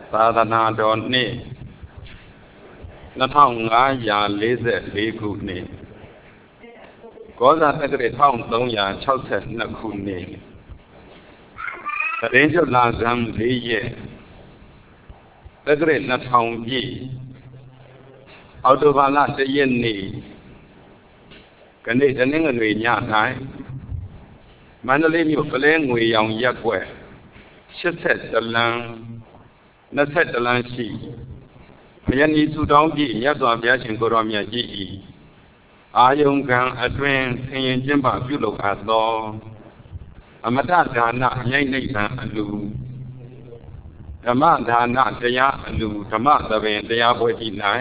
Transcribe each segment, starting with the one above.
သာသနာတော်နှစ်2544ခုနှစ်ကောဇာတက္ကရာ1362ခုနှစ်တရင်ကျွတ်လာဇန်4ရက်တက္ကရာ2000ပြည့်အောက်တိုဘာလ1ရက်နေ့ကနေ့တနင်္ဂနွေညတိုင်းမန္တလေးမြို့ပလဲငွေရောင်ရက်ွက်81လမ်း21လမ်းရှိဘုရားနီစုတောင်းပြည့်မြတ်စွာဘုရားရှင်ကိုရောမြတ်ကြီး၏အာယုံကံအတွင်ဆင်ရင်ကျင့်ပပြုလုပ်အပ်သောအမတဒါနအမြိုက်နိဗ္ဗာန်အလူဓမ္မဒါနတရားအလူဓမ္မသဘင်တရားပွဲကြီး၌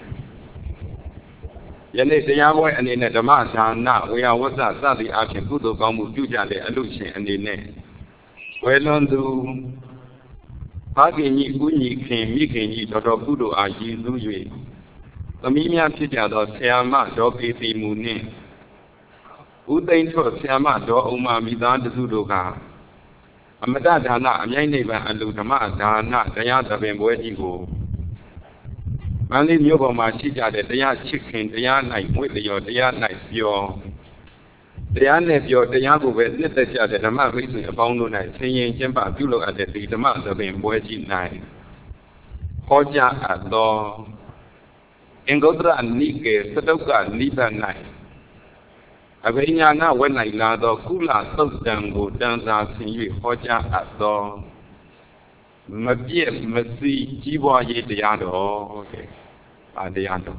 ယနေ့တရားပွဲအနေနဲ့ဓမ္မဒါနဝေယဝဆစသည်အဖြစ်ကုသိုလ်ကောင်းမှုပြုကြတဲ့အလူရှင်အနေနဲ့ဝေလွန်သူဖခင်ကြီးဦးညီခင်မိခင်ကြီးတော်ကုသိုလ်အားရည်စူး၍သမီးများဖြစ်ကြသောဆရာမဒေါ်ပေတီမူနှင့်ဦးသိန်းထွတ်ဆရာမဒေါ်အောင်မမိသားစုတို့ကအမတဒါနအမြိုက်နိဗ္ဗာန်အလူဓမ္မဒါနတရားသဘင်ပွဲကြီးကိုမန္တလေးမြို့ပေါ်မှာရှိကြတဲ့တရားချစ်ခင်တရား၌မွေ့လျော်တရား၌ပျော်တရားနဲ့ပျော်တရားကိုပဲနှစ်သက်ကြတဲ့ဓမ္မမိတ်ဆွေအပေါင်းတို့၌ဆင်ရင်ကျင့်ပပြုလုပ်အပ်တဲ့ဒီဓမ္မသဘင်ပွဲကြီး၌ဟောကြားအပ်သောအင်္ဂုတ္တရနိကေသတုကနိဗ္ဗာန်၌အဘိညာဏဝက်၌လာသောကုလသုတ်တံကိုတန်စာဆင်၍ဟောကြားအပ်သောမပြည့်မစည်းကြီးပွားရေးတရားတော်တဲ့အာတရားတော်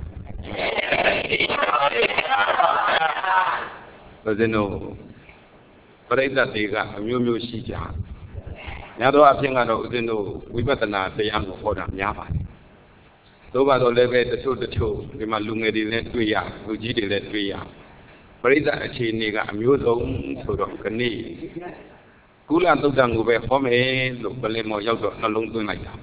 ဘယ်လိုပရိသတ်တွေကအမျိုးမျိုးရှိကြများသောအဖြစ်ကတော့ဦးဇင်းတို့ဝိပဿနာတရားကိုဟောတာများပါတယ်သို့ပါတော့လည်းပဲတချို့ဒီမှာလူငယ်တွေလည်းတွေ့ရလူကြီးတွေလည်းတွေ့ရပရိသတ်အခြေအနေကအမျိုးစုံဆိုတော့ခဏကုလသုတ်တံကိုပဲဟောမယ်လို့ပလင်မော်ရောက်တော့နှလုံးသွင်းလိုက်တာ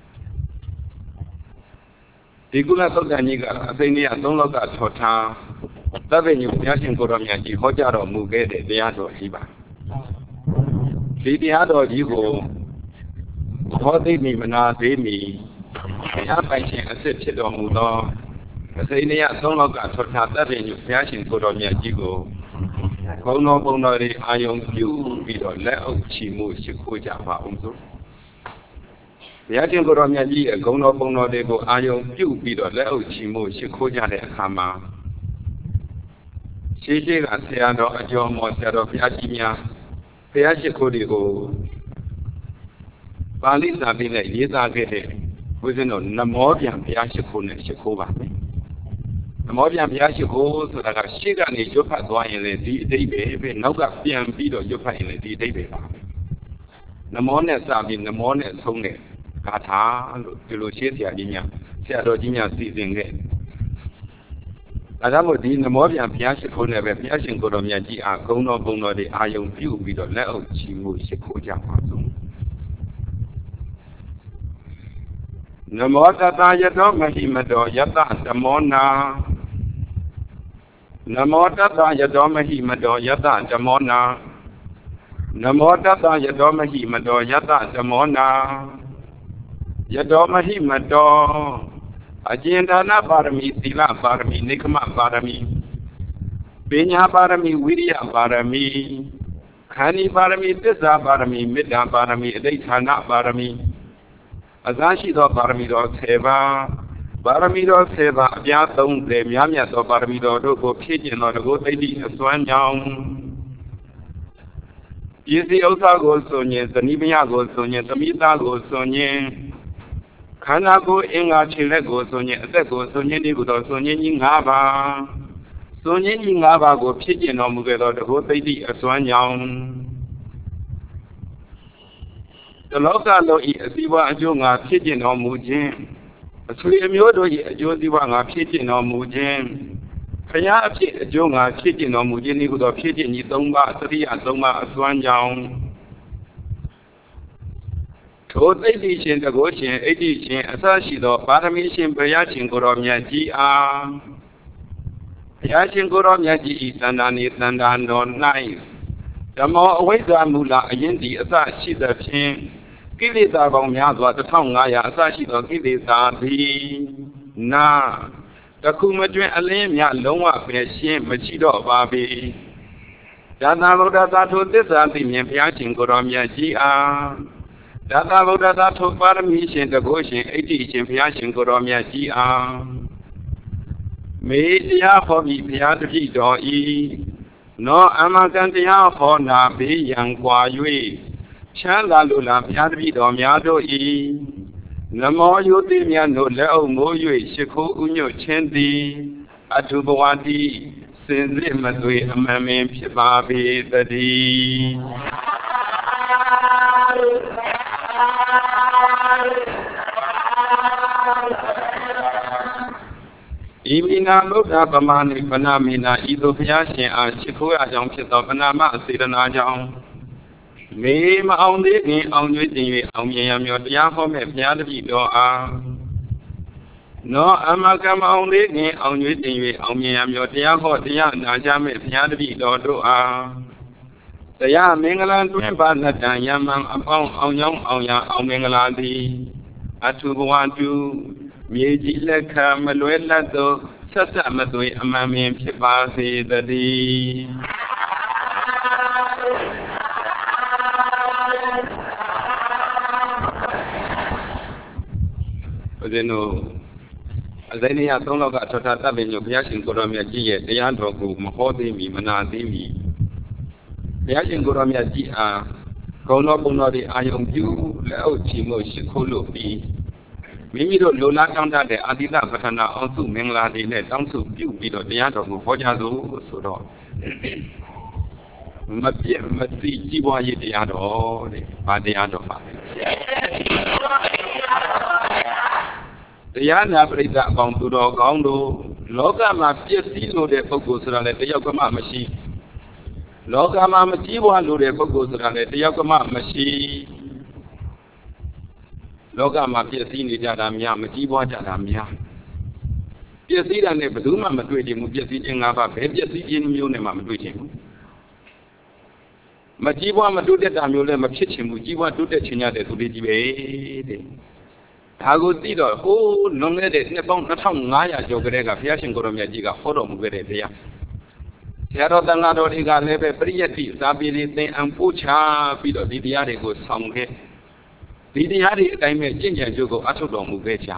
ဒီကုလသုတ်တံကြီးကအသိဉာဏ်3လောကထော်ထားသဗ္ဗညုဘုရားရှင်ကိုရောမြတ်ကြီးဟောကြားတော်မူခဲ့တဲ့တရားတော်ကြီးပါဒီတရားတော်ကြီးကိုဟောသိမိမနာသေးမီဘုရားပိုင်ရှင်အစ်စ်ဖြစ်တော်မူသောအသိဉာဏ်3လောကထော်ထားသဗ္ဗညုဘုရားရှင်ကိုရောမြတ်ကြီးကိုဘုံတော်တွေအာယုံပြုပြီးတော့လက်အုပ်ချီမှုရှိခိုးကြပါအောင်စို့ဘုရားရှင်ကိုရောမြတ်ကြီးရဲ့ဂုဏ်တော်ပုံတော်တွေကိုအာယုံပြုပြီးတော့လက်အုပ်ချီမှုရှိခိုးကြတဲ့အခါမှာရှေးကဆရာတော်အကျော်မော်ဆရာတော်ဘုရားကြီးများဘုရားရှိခိုးတွေကိုပါဠိစာပေနဲ့ရေးသားခဲ့တဲ့ဘုရားတော်နမောပြန်ဘုရားရှိခိုးနဲ့ရှိခိုးပါမယ်နမောပြန်ဘုရားရှိခိုးဆိုတာကရှေ့ကနေရွတ်ဖတ်သွားရင်လည်းဒီအဓိပ္ပာယ်ပဲနောက်ကပြန်ပြီးတော့ရွတ်ဖတ်ရင်လည်းဒီအဓိပ္ပာယ်ပါနမောနဲ့စပြီးနမောနဲ့ဆုံးတဲ့ဂါထာလို့ဒီလိုရှေးဆရာကြီးများဆရာတော်ကြီးများစီစဉ်ခဲ့အဲဒါမို့ဒီနမောပြန်ဘုရားရှိခိုးနဲ့ပဲဘုရားရှင်ကိုယ်တော်မြတ်ကြီးအားဂုဏ်တော်ပုံတော်တွေအာယုံပြုပြီးတော့လက်အုပ်ချီမှုရှိခိုးကြပါစို့နမောတတယတောမဟိမတောယတဓမ္မောနာနမောတတယတောမဟိမတောယတဓမ္မောနာနမောတတယတောမဟိမတောယတဓမ္မောနာယတောမဟိမတောအကျဉ်ဒါနပါရမီသီလပါရမီနိက္ခမပါရမီပညာပါရမီဝိရိယပါရမီခန္ဒီပါရမီသစ္စာပါရမီမေတ္တာပါရမီအဋ္ဌဌာနပါရမီအစရှိသောပါရမီတော်10ပါးပါရမီတော်10ပါးအပြား30များမြတ်သောပါရမီတော်တို့ကိုဖြည့်ကျင်သောတကုသိတိအစွမ်းကြောင့်ပစ္စည်းဥစ္စာကိုဆိုရင်ဇနီးမယားကိုဆိုရင်သမီးသားကိုဆိုရင်ခန္ဓာကိုယ်အင်္ဂါခြေလက်ကိုဆိုရင်အသက်ကိုဆိုရင်ဒီကုသိုလ်ဆိုရင်ကြီး5ပါးဆိုရင်ကြီး5ပါးကိုဖြည့်ကျင်တော်မူခဲ့သောတကုသိတိအစွမ်းကြောင့်တလောကလုံးဤအစည်းအဝေးအကျိုးငါဖြစ်ကျင်တော်မူခြင်းအဆွေအမျိုးတို့၏အကျိုးစည်းဝါးငါဖြစ်ကျင်တော်မူခြင်းဘုရားအဖြစ်အကျိုးငါဖြစ်ကျင်တော်မူခြင်းဤသို့သောဖြစ်ကျင်ကြီး3ပါးသတိယ3ပါးအစွမ်းကြောင့်ထိုသိတိရှင်တကုရှင်အဋ္ဌိရှင်အစရှိသောပါရမီရှင်ဘုရားရှင်ကိုယ်တော်မြတ်ကြီးအားဘုရားရှင်ကိုယ်တော်မြတ်ကြီးဤတဏ္ဍာနေတဏ္ဍာတော်၌ဓမ္မောအဝိဇ္ဇာမူလအရင်ဒီအစရှိသဖြင့်ကိလေသာကောင်များစွာ1500အစရှိသောကိလေသာသည်နာတခုမတွင်အလင်းမြလုံးဝပဲရှင်းမရှိတော့ပါပေဒါသာဗုဒ္ဓသာထိုသစ္စာသိမြင်ဘုရားရှင်ကိုယ်တော်မြတ်ကြီးအားဒါသာဗုဒ္ဓသာထိုပါရမီရှင်တကုရှင်အဋ္ဌိရှင်ဘုရားရှင်ကိုယ်တော်မြတ်ကြီးအားမေတရားဟောပြီးဘုရားတပည့်တော်ဤနောအမကံတရားဟောနာဘေးရန်ကွာ၍ချမ်းသာလိုလားဘုရားတပည့်တော်များတို့ဤနမောယုတိမြတ်တို့လက်အုပ်မိုး၍ရှိခိုးဥညွတ်ခြင်းသည်အထုဘဝတိစင်စစ်မသွေအမှန်ပင်ဖြစ်ပါပေတည်းဤမိနာဗုဒ္ဓပမာဏိပနာမိနာဤသို့ဘုရားရှင်အားရှိခိုးရကြောင်းဖြစ်သောပနာမစေတနာကြောင့်မေမအောင်သေးခင်အောင်ကျွေးတင်၍အောင်မြင်ရမည်တရားဟောမဲ့ဘုရားတပည့်တော်အားနောအမကမအောင်သေးခင်အောင်ကျွေးတင်၍အောင်မြင်ရမည်တရားဟောတရားနာကြမဲ့ဘုရားတပည့်တော်တို့အားတရားမင်္ဂလာတွင်ပါလက်တံယမံအပေါင်းအောင်ကြောင်းအောင်ရအောင်မင်္ဂလာသည်အထုဘဝတုမြေကြီးလက်ခံမလွဲလတ်သောဆက်ဆက်မသွေအမှန်ပင်ဖြစ်ပါစေတည်းဦးဇင်းတို့အဇိနေယ3လောက်ကထောထားတပ်ပင်ညဘုရားရှင်ကိုယ်တော်မြတ်ကြီးရဲ့တရားတော်ကိုမဟောသေးမီမနာသေးမီဘုရားရှင်ကိုယ်တော်မြတ်ကြီးအားဂုဏ်တော်ပုံတော်တွေအာယုံပြုလက်အုပ်ချီမှုရှိခိုးလို့ပြီးမိမိတို့လိုလားတောင်းတတဲ့အာတိတပဋ္ဌာနာအောင်စုမင်္ဂလာတွေနဲ့တောင်းစုပြုပြီးတော့တရားတော်ကိုဟောကြားသို့ဆိုတော့မပြည့်မသိကြီးပွားရေးတရားတော်တဲ့။ဘာတရားတော်ပါလဲ။တရားနာပရိသတ်အပေါင်းသူတော်ကောင်းတို့လောကမှာပြည့်စည်လို့တဲ့ပုဂ္ဂိုလ်ဆိုတာလည်းတယောက်ကမှမရှိ။လောကမှာမကြီးပွားလို့တဲ့ပုဂ္ဂိုလ်ဆိုတာလည်းတယောက်ကမှမရှိ။လောကမှာပြည့်စည်နေကြတာများမကြီးပွားကြတာများပြည့်စည်တာနဲ့ဘယ်သူမှမတွေ့ချင်ဘူးပြည့်စည်ခြင်း၅ပါးဘယ်ပြည့်စည်ခြင်းမျိုးနဲ့မှမတွေ့ချင်ဘူးမကြီးပွားမတိုးတက်တာမျိုးလည်းမဖြစ်ချင်ဘူးကြီးပွားတိုးတက်ချင်ရတဲ့သူတွေကြီးပဲတဲ့ဒါကိုသိတော့ဟိုးလွန်ခဲ့တဲ့နှစ်ပေါင်း2500ကျော်ကတည်းကဘုရားရှင်ကိုယ်တော်မြတ်ကြီးကဟောတော်မူခဲ့တဲ့တရားဆရာတော်တန်ဃာတော်တွေကလည်းပဲပရိယတ်တိစာပေတွေသင်အံပို့ချပြီးတော့ဒီတရားတွေကိုဆောင်ခဲ့ဒီတရားတွေအတိုင်းပဲကျင့်ကြံကြိုးကိုအထုတ်တော်မူခဲ့ကြ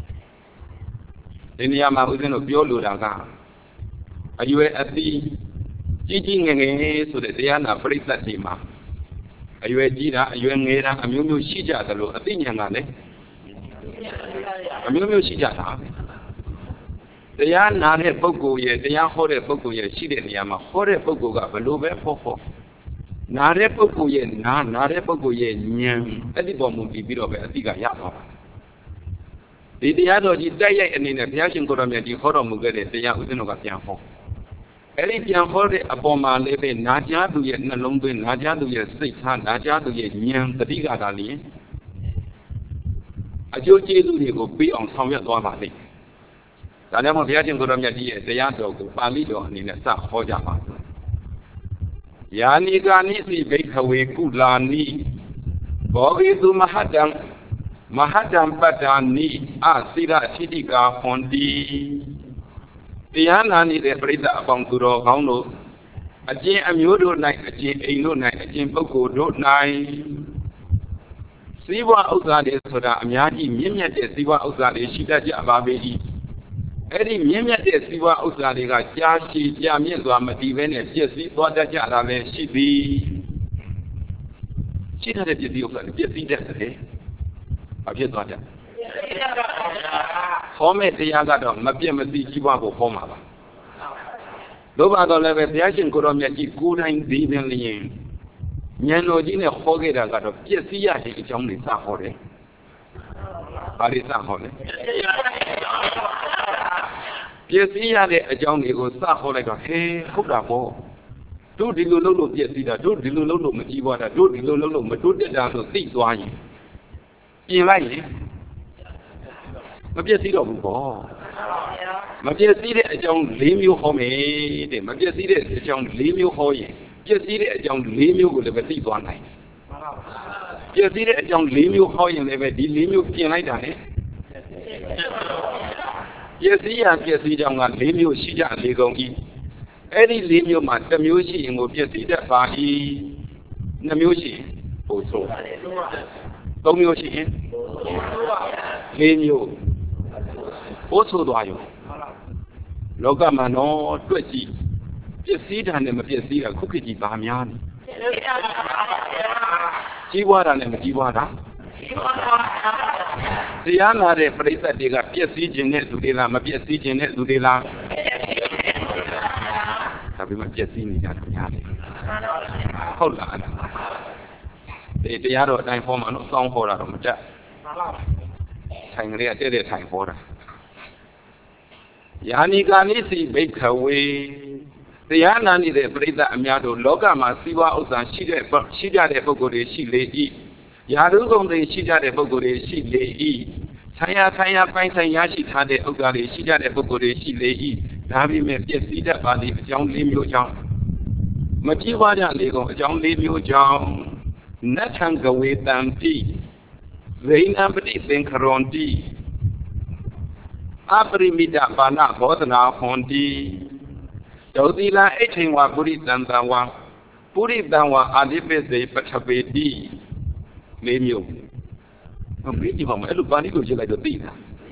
ဒီနေရာမှာဦးဇင်းတို့ပြောလိုတာကအရွယ်အသီးကြီးကြီးငယ်ငယ်ဆိုတဲ့တရားနာပရိသတ်တွေမှာအရွယ်ကြီးတာအရွယ်ငယ်တာအမျိုးမျိုးရှိကြသလိုအသိဉာဏ်ကလည်းအမျိုးမျိုးရှိကြတာတရားနာတဲ့ပုဂ္ဂိုလ်ရဲ့တရားဟောတဲ့ပုဂ္ဂိုလ်ရဲ့ရှိတဲ့နေရာမှာဟောတဲ့ပုဂ္ဂိုလ်ကဘလို့ပဲဟောနာတဲ့ပုဂ္ဂိုလ်ရဲ့နာတဲ့ပုဂ္ဂိုလ်ရဲ့ဉာဏ်အဲ့ဒီပေါ်မူတည်ပြီးတော့ပဲအသိကရသွားတာဒီတရားတော်ကြီးတိုက်ရိုက်အနေနဲ့ဘုရားရှင်ကိုယ်တော်မြတ်ကြီးဟောတော်မူခဲ့တဲ့တရားဥစဉ်တော်ကပြန်ဟောအဲ့ဒီပြန်ဟောတဲ့အပေါ်မှာလည်းပဲနာကြားသူရဲ့နှလုံးသွင်းနာကြားသူရဲ့စိတ်ထားနာကြားသူရဲ့ဉာဏ်တတိကသာလျင်အကျိုးကျေးဇူးတွေကိုပြီးအောင်ဆောင်ရွက်သွားပါလိမ့်ဒါကြောင့်မို့ဘုရားရှင်ကိုယ်တော်မြတ်ကြီးရဲ့တရားတော်ကိုပါဠိတော်အနေနဲ့စဟောကြပါယာနိကာနိစီဘိခဝေကုလာနိဘောဂိတုမဟတံပတ္တာနိအစိရထိတိကာဟွန်တိတရားနာနေတဲ့ပရိသတ်အပေါင်းသူတော်ကောင်းတို့အကျင့်အမျိုးတို့၌အကျင့်အိမ်တို့၌အကျင့်ပုဂ္ဂိုလ်တို့၌စီးပွားဥစ္စာတွေဆိုတာအများကြီးမြင့်မြတ်တဲ့စီးပွားဥစ္စာတွေရှိတတ်ကြပါပေ၏အဲ့ဒီမြင့်မြတ်တဲ့စီးပွားဥစ္စာတွေကကြာရှည်ကြာမြင့်စွာမတည်ဘဲနဲ့ပြည့်စည်သွားတတ်ကြတာလည်းရှိသည်ရှိတဲ့ပြည့်စည်ဥစ္စာတွေပြည့်စည်တတ်တယ်အဖြစ်သွားတယ်ဟောမဲ့တရားကတော့မပြတ်မစည်ကြီးပွားဖို့ဟောမှာပါလို့ပါတော့လည်းပဲဘုရားရှင်ကိုယ်တော်မြတ်ကြီးကိုယ်တိုင်ဒီပင်လျင်ဉာဏ်တော်ကြီးနဲ့ဟောခဲ့တာကတော့ပြည့်စည်ရတဲ့အကြောင်းတွေစဟောတယ်ဘာတွေစဟောလဲပြည့်စည်ရတဲ့အကြောင်းတွေကိုစဟောလိုက်တော့ဟေးဟုတ်တာပေါ့တို့ဒီလိုလုပ်လို့ပြည့်စည်တာတို့ဒီလိုလုပ်လို့မကြီးပွားတာတို့ဒီလိုလုပ်လို့မတိုးတက်တာဆိုသိသွားရင်ပြင်လိုက်ရင်မပြည့်စည်တော့ဘူးပေါ့မပြည့်စည်တဲ့အကြောင်း၄မျိုးဟောမယ်တဲ့မပြည့်စည်တဲ့အကြောင်း၄မျိုးဟောရင်ပြည့်စည်တဲ့အကြောင်း၄မျိုးကိုလည်းပဲသိသွားနိုင်ပြည့်စည်တဲ့အကြောင်း၄မျိုးဟောရင်လည်းပဲဒီ၄မျိုးပြင်လိုက်တာလေပြည့်စည်ရပြည့်စည်ကြောင်းက၄မျိုးရှိကြလေကုန်၏အဲ့ဒီ၄မျိုးမှာတစ်မျိုးရှိရင်ကိုပြည့်စည်တတ်ပါ၏2မျိုးရှိရင်ပို့ဆို3မျိုးရှိရင်4မျိုးပို့ဆိုသွားရောလောကမှာတော့တွက်ကြည့်ပြည့်စည်တာနဲ့မပြည့်စည်တာခုခေတ်ကြီးဗာများနေကြီးပွားတာနဲ့မကြီးပွားတာတရားနာတဲ့ပရိသတ်တွေကပြည့်စည်ခြင်းနဲ့သူတွေလားမပြည့်စည်ခြင်းနဲ့သူတွေလားဒါပေမဲ့ပြည့်စည်နေကြတာများတယ်ဟုတ်လားဒီတရားတော်အတိုင်းဟောမှာတော့စောင်းဟောတာတော့မတတ်ဆိုင်ကလေးကတဲ့ထိုင်ဟောတာယာနိကာနိစီဘိက္ခဝေတရားနာနေတဲ့ပရိသတ်အများတို့လောကမှာစီးပွားဥစ္စာရှိကြတဲ့ပုဂ္ဂိုလ်တွေရှိလေ၏ယာရုကုံတွေရှိကြတဲ့ပုဂ္ဂိုလ်တွေရှိလေ၏ဆိုင်ရာပိုင်းဆိုင်ရရှိထားတဲ့ဥစ္စာတွေရှိကြတဲ့ပုဂ္ဂိုလ်တွေရှိလေ၏ဒါပေမဲ့ပြည့်စည်တတ်ပါသည့်အကြောင်း၄မျိုးကြောင့်မကြည့်ပါကြလေကုန်အကြောင်း၄မျိုးကြောင့်နတ်ထံကဝေတံတိဇိနံပတိသင်္ခရွန်တိအပရိမိတပါဏဘောဓနာဟွန်တိဒုတိလံအိဋ္ဌိဝါပုရိတံတံဝါပုရိတံဝါအာဓိပိစေပထပေတိ၄မျိုးမမေ့ကြည့်ပါမအဲ့လိုပါဠိကိုကြည့်လိုက်တော့သိတာ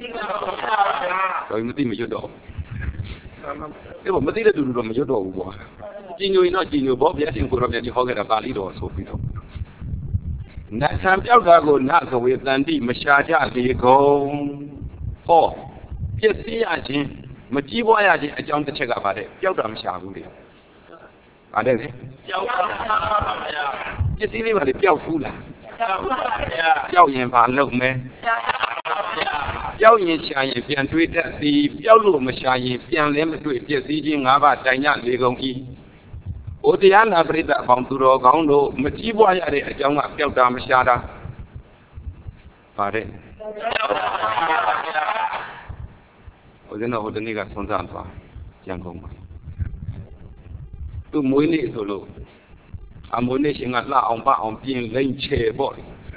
တော့မသိမရွတ်တော့အဲ့မသိတဲ့သူတို့မရွတ်တော့ဘူးကွာကြည်ညိုရင်တော့ကြည်ညိုပေါ့ဗျာရှင်ကိုရောမြတ်ကြီးဟောခဲ့တာပါဠိတော်ဆိုပြီးတော့နတ်ဆံပြောက်တာကိုနကဝေတန်တိမရှာကြလေကုန်ဟောပြည့်စည်ရခြင်းမကြည့်ပွားရခြင်းအကြောင်းတစ်ချက်ကပါတဲ့ပျောက်တာမရှာဘူးလေ။ပါတယ်လေ။ပျောက်ပါဗျာ။ပစ္စည်းလေးပါလေပျောက်ဘူးလား။ပျောက်ပါဗျာ။ပျောက်ရင်ဘာလုပ်မလဲ။ပျောက်ရင်ရှာရင်ပြန်တွေးတတ်သည်ပျောက်လို့မရှာရင်ပြန်လည်းမတွေ့ပစ္စည်းချင်း၅ပါးတိုင်ညလေကုန်၏။ဩတရားနာပရိသတ်အပေါင်းသူတော်ကောင်းတို့မကြည့်ပွားရတဲ့အကြောင်းကပျောက်တာမရှာတာ။ပါတယ်။ဦးဇင်းတော်ဟိုတနေ့ကဆွမ်းစားသွားရန်ကုန်မှာသူမွေးနေ့ဆိုလို့အမွေးနေ့ရှင်ကလှအောင်ပအောင်ပြင်လိမ့်ချေပေါ့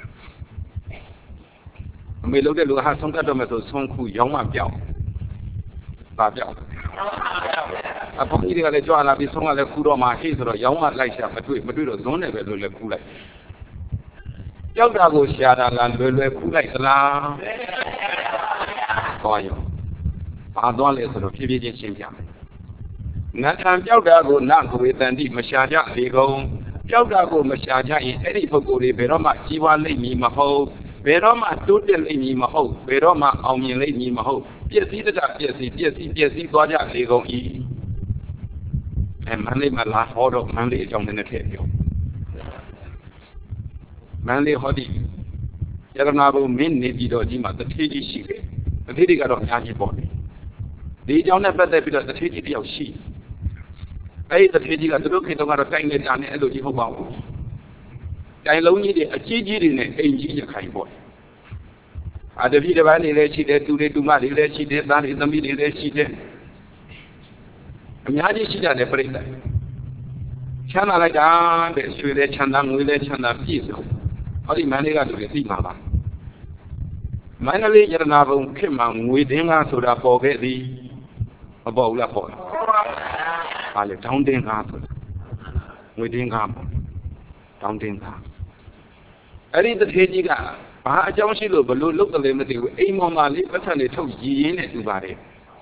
အမေလုပ်တဲ့လူကဟာဆုံးတတ်တော့မယ်ဆိုဆုံးခုရောင်းမှပြောင်းပါပြောင်းအဖေကြီးတွေကလည်းကြွလာပြီးဆုံးကလည်းခူတော့မှဟိဆိုတော့ရောင်းမှလိုက်ရှာမတွေ့တော့ဇွန်းတယ်ပဲလို့လည်းခူလိုက်ကြောက်တာကိုရှာတာလားလွယ်ခူလိုက်သလားဟောရောဘာသွားလဲဆိုတော့ဖြည်းဖြည်းချင်းရှင်းပြမယ်။နတ်ထံပျောက်တာကိုနကဝေတန်တိမရှာကြလေကုန်ပျောက်တာကိုမရှာကြရင်အဲ့ဒီပုဂ္ဂိုလ်တွေဘယ်တော့မှကြီးပွားလိမ့်မည်မဟုတ်ဘယ်တော့မှတိုးတက်လိမ့်မည်မဟုတ်ဘယ်တော့မှအောင်မြင်လိမ့်မည်မဟုတ်ပျက်စီးတတ်ပျက်စီးသွားကြလေကုန်၏မန္တလေးမှာလာဟောတော့မန္တလေးအကြောင်းနဲ့ထည့်ပြောမန္တလေးဟောဒီရတနာဘုံမင်းနေပြီးတော့ဒီမှာတထေးကြီးရှိတယ်တထေးတွေကတော့အများကြီးပေါ့လေဒီအကြောင်းနဲ့ပတ်သက်ပြီးတော့တထေးကြီးတယောက်ရှိအဲ့ဒီတထေးကြီးကသူတို့ခေတ္တကတော့တိုင်နေတာနဲ့အဲ့လိုကြီးဟုတ်ပါဘူးတိုင်လုံးကြီးတွေအကြီးကြီးတွေနဲ့အိမ်ကြီးရခိုင်ပေါ့တပည့်တစ်ပိုင်းတွေလည်းရှိတယ်တူတွေတူမတွေလည်းရှိတယ်သားတွေသမီးတွေလည်းရှိတယ်အများကြီးရှိကြတယ်ပြိဿချမ်းသာလိုက်တာတဲ့ရွှေလည်းချမ်းသာငွေလည်းချမ်းသာပြည့်စုံဟောဒီမန္တလေးကလူတွေသိမှာပါမန္တလေးရတနာဘုံခေတ်မှာငွေတင်းကားဆိုတာပေါ်ခဲ့သည်မပေါ်ဘူးလားပေါ်လားဟာလေတောင်းတင်းကားဆိုတာငွေတင်းကားပေါ့တောင်းတင်းကားအဲ့ဒီတထေးကြီးကဘာအကြောင်းရှိလို့ဘလို့လုတ်တယ်လည်းမသိဘူးအိမ်ပေါ်မှာလေးပတ်ထန်လေးထုတ်ရည်ရင်းနဲ့တူပါတယ်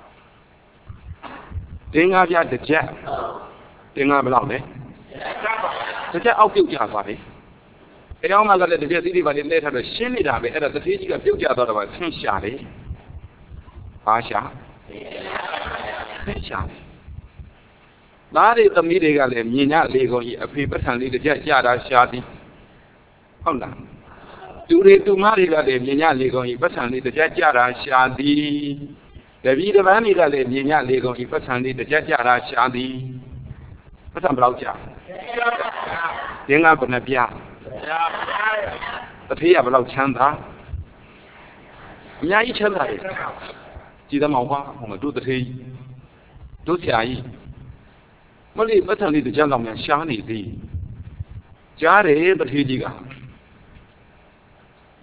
တင်းကားပြတစ်ချက်တင်းကားဘယ်လောက်လဲတစ်ချက်အောက်ပြုတ်ကြသွားတယ်အကြောင်းမှလည်းတစ်ချက်စီးတွေပါလေးလဲထားတော့ရှင်းနေတာပဲအဲ့ဒါတထေးကြီးကပြုတ်ကျသွားတော့ဆင်းရှာတယ်ဘာရှာဆင်းရှာတယ်သားတွေသမီးတွေကလည်းမြင်ကြလေကုန်ကြီးအဖေပတ်ထန်လေးတစ်ချက်ကြတာရှာသည်ဟုတ်လားသူတွေသူမတွေကလည်းမြင်ကြလေကုန်ကြီးပတ်ထန်လေးတစ်ချက်ကြတာရှာသည်တပည့်တစ်ပန်းတွေကလည်းမြင်ကြလေကုန်ကြီးပတ်ထန်လေးတစ်ချက်ကြတာရှာသည်ပတ်ထန်ဘယ်လောက်ကြာဒင်းကဘယ်နှပြတထေးရဘယ်လောက်ချမ်းသာအများကြီးချမ်းသာတယ်ကြည်သမောင်ပါဟိုမှာတို့တထေးတို့ဆရာကြီးမလေးပတ်ထန်လေးတစ်ချက်လောက်များရှားနေသည်ကြားတယ်တထေးကြီးက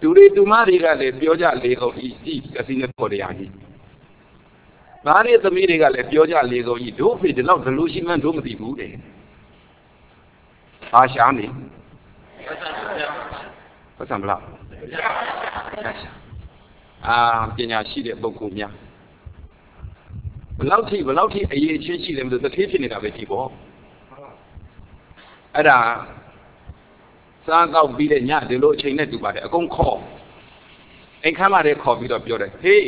တူရီတူမတွေကလည်းပြောကြလေကုန်ဤကစီနဲ့ပေါ်တရားကြီးဒါနဲ့သမီးတွေကလည်းပြောကြလေကုန်ဤတို့ဖေဒီလောက်ဘလို့ရှိမှန်းတို့မသိဘူးတဲ့ဘာရှာနေပတ်စံဘလောက်ပညာရှိတဲ့ပုဂ္ဂိုလ်များဘလောက်ထိအရေးချင်းရှိတယ်မလို့တစ်သေးဖြစ်နေတာပဲကြည့်ပေါ့အဲ့ဒါစားတော့ပြီးတဲ့ညဒီလိုအချိန်နဲ့တူပါတယ်အကုန်ခေါ်အိမ်ခမ်းမတွေခေါ်ပြီးတော့ပြောတယ်ဟေး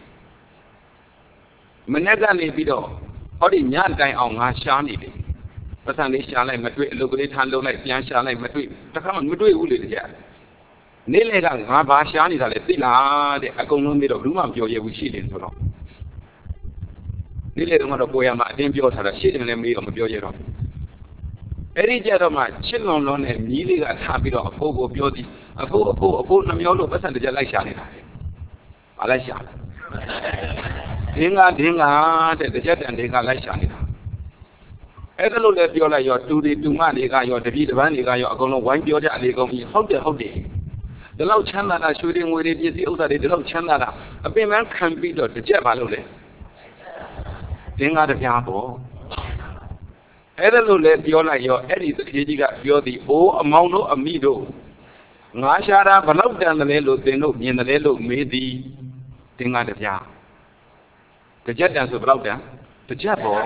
မနေ့ကနေပြီးတော့ဟောဒီညတိုင်အောင်ငါရှားနေတယ်ပတ်စံလေးရှားလိုက်မတွေ့အလုပ်ကလေးထမ်းလုံးလိုက်ပြန်ရှားလိုက်မတွေ့တခါမှမတွေ့ဘူးလေတကယ်နေ့လေကငါဘာရှားနေတာလဲသိလားတဲ့အကုန်လုံးပြီးတော့ဘူးမှမပြောရဘူးရှိတယ်ဆိုတော့နေ့လေတော့ကိုရမှာအတင်းပြောထားတာရှိတယ်လည်းမေးတော့မပြောရတော့အဲ့ဒီကြတော့မှချစ်လွန်လွန်နဲ့မြီးလေးကထားပြီးတော့အဖိုးကိုပြောသည်အဖိုးနှမျောလို့ပတ်စံတကြလိုက်ရှာနေတာဘာလိုက်ရှာလဲဒင်းကတဲ့တကြက်တန်တွေကလိုက်ရှာနေတာအဲ့ဒါလို့လည်းပြောလိုက်ရောတူတီတူမတွေကရောတပည့်တပန်းတွေကရောအကုန်လုံးဝိုင်းပြောကြလေကုန်ပြီဟုတ်တယ်ဒီလောက်ချမ်းသာတာရွှေတွေငွေတွေပစ္စည်းဥစ္စာတွေဒီလောက်ချမ်းသာတာအပင်ပန်းခံပြီးတော့တကြက်ပါလို့လေဒင်းကတပြားပေါ့အဲ့ဒါလို့လည်းပြောလိုက်ရောအဲ့ဒီတထေးကြီးကပြောသည်အိုးအမောင်တို့အမိတို့ငါရှာတာဘလောက်တန်တယ်လို့သင်တို့မြင်တယ်လို့မေးသည်ဒင်းကတပြားတကြက်တန်ဆိုဘလောက်တန်တကြက်ပေါ့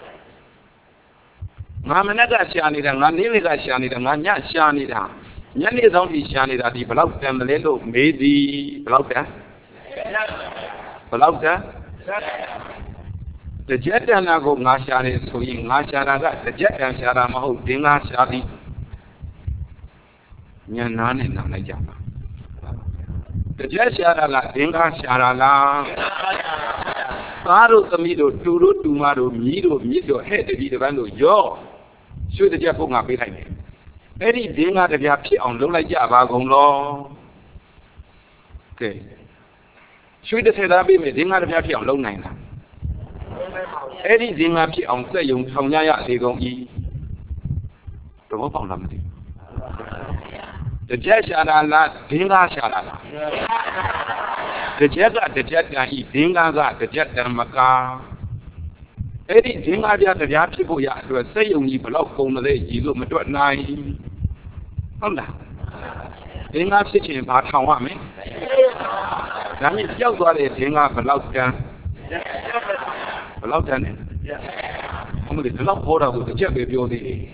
ငါမနေ့ကရှာနေတာငါနေ့လေးကရှာနေတာငါညရှာနေတာညနေဆောင်ကြီးရှာနေတာဒီဘလောက်တန်တယ်လို့မေးသည်ဘလောက်တန်တကြက်တန်နာကိုငါရှာတယ်ဆိုရင်ငါရှာတာကတကြက်တန်ရှာတာမဟုတ်ဒင်းငါရှာသည်ညနာနဲ့နားလိုက်ကြပါတကြက်ရှာတာလားဒင်းငါရှာတာလားသားတို့သမီးတို့တူတို့တူမတို့မြီးတို့မြစ်တို့ဟဲ့တတိတပန်းတို့ရောရွှေတကြက်ပုံငါပေးလိုက်တယ်အဲ့ဒီဒင်းငါတပြားဖြစ်အောင်လုပ်လိုက်ကြပါကုန်လောကဲရွှေတစ်ထည်သားပေးမယ်ဒင်းငါတပြားဖြစ်အောင်လုပ်နိုင်လားအဲ့ဒီဒင်းငါဖြစ်အောင်စက်ယုံထောင်ကြရလေကုန်ဤတော့ပေါက်လာမသိတကြက်ရှာတာလားဒင်းငါရှာတာလားတကြက်ကတကြက်တန်ဤဒင်းငါကတကြက်တန်မကားအဲ့ဒီဒင်းငါပြတရားဖြစ်ဖို့ရအတွက်စက်ယုံကြီးဘလောက်ကုန်တယ်ကြီးလို့မတွက်နိုင်ဟုတ်လားဒင်းငါဖြစ်ချင်ဘာထောင်ရမလဲဒါမြင်ကြောက်သွားတဲ့ဒင်းငါဘလောက်တန်နဲ့အမလေးဘလောက်ပေါ်တာကိုတကြက်ပဲပြောသေးတယ်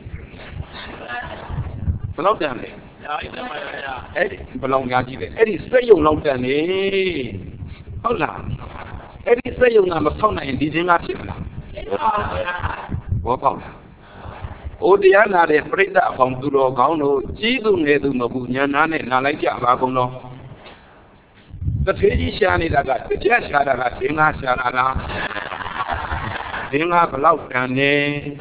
ဘလောက်တန်လဲအဲ့ဒီဘလောက်များကြီးလဲအဲ့ဒီစက်ယုံလောက်တန်နေဟုတ်လားအဲ့ဒီစက်ယုံကမဖောက်နိုင်ရင်ဒီဒင်းငါဖြစ်မလားဘောပေါက်လား။အိုတရားနာတဲ့ပြိဿအပေါင်းသူတော်ကောင်းတို့ကြီးသူငယ်သူမဟုတ်ညာနာနဲ့နာလိုက်ကြပါကုန်တော့။တစ်ထေးကြီးရှာနေတာကတကြက်ရှာတာကဒင်းငါရှာတာလား။ဒင်းငါဘလောက်တန်နေ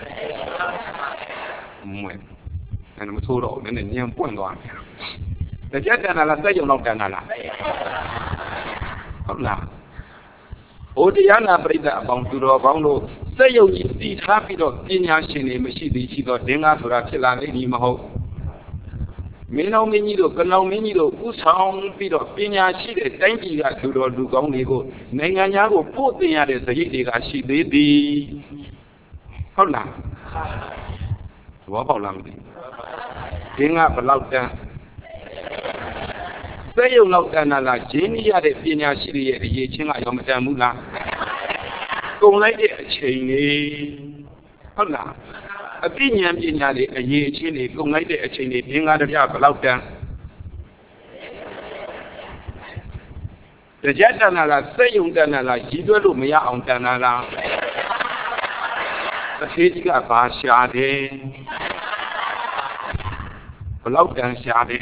။မွေး။အဲ့ဒါမဆိုးတော့နည်းနည်းညံပွင့်သွားတယ်။တကြက်တန်တာလားစက်ယုံလောက်တန်တာလား။ဟုတ်လား။အိုတရားနာပရိသတ်အပေါင်းသူတော်ကောင်းတို့စက်ယုံကြီးတည်ထားပြီးတော့ပညာရှင်တွေမရှိသေးရှိတော့ဒင်းကားဆိုတာဖြစ်လာလိမ့်မည်မဟုတ်မင်းတော်မင်းကြီးတို့ကလောင်မင်းကြီးတို့ဥဆောင်ပြီးတော့ပညာရှိတဲ့တိုင်းပြည်ကလူတော်လူကောင်းတွေကိုနိုင်ငံသားကိုပို့တင်ရတဲ့စရိတ်တွေကရှိသေးသည်ဟုတ်လားဘောပေါက်လားမသိဒင်းကားဘလောက်တန်းစက်ယုံလောက်တန်တာလားဂျင်းကြီးရတဲ့ပညာရှိတွေရဲ့အရေးချင်းကရောမတန်ဘူးလားကုန်လိုက်တဲ့အချိန်လေးဟုတ်လားအသိဉာဏ်ပညာတွေအရေးချင်းတွေကုန်လိုက်တဲ့အချိန်လေးဒင်းကားတစ်ပြဘလောက်တန်တကြက်တန်တာလားစက်ယုံတန်တာလားကြီးတွဲလို့မရအောင်တန်တာလားတစ်သေးကြီးကဘာရှာတယ်ဘလောက်တန်ရှာတယ်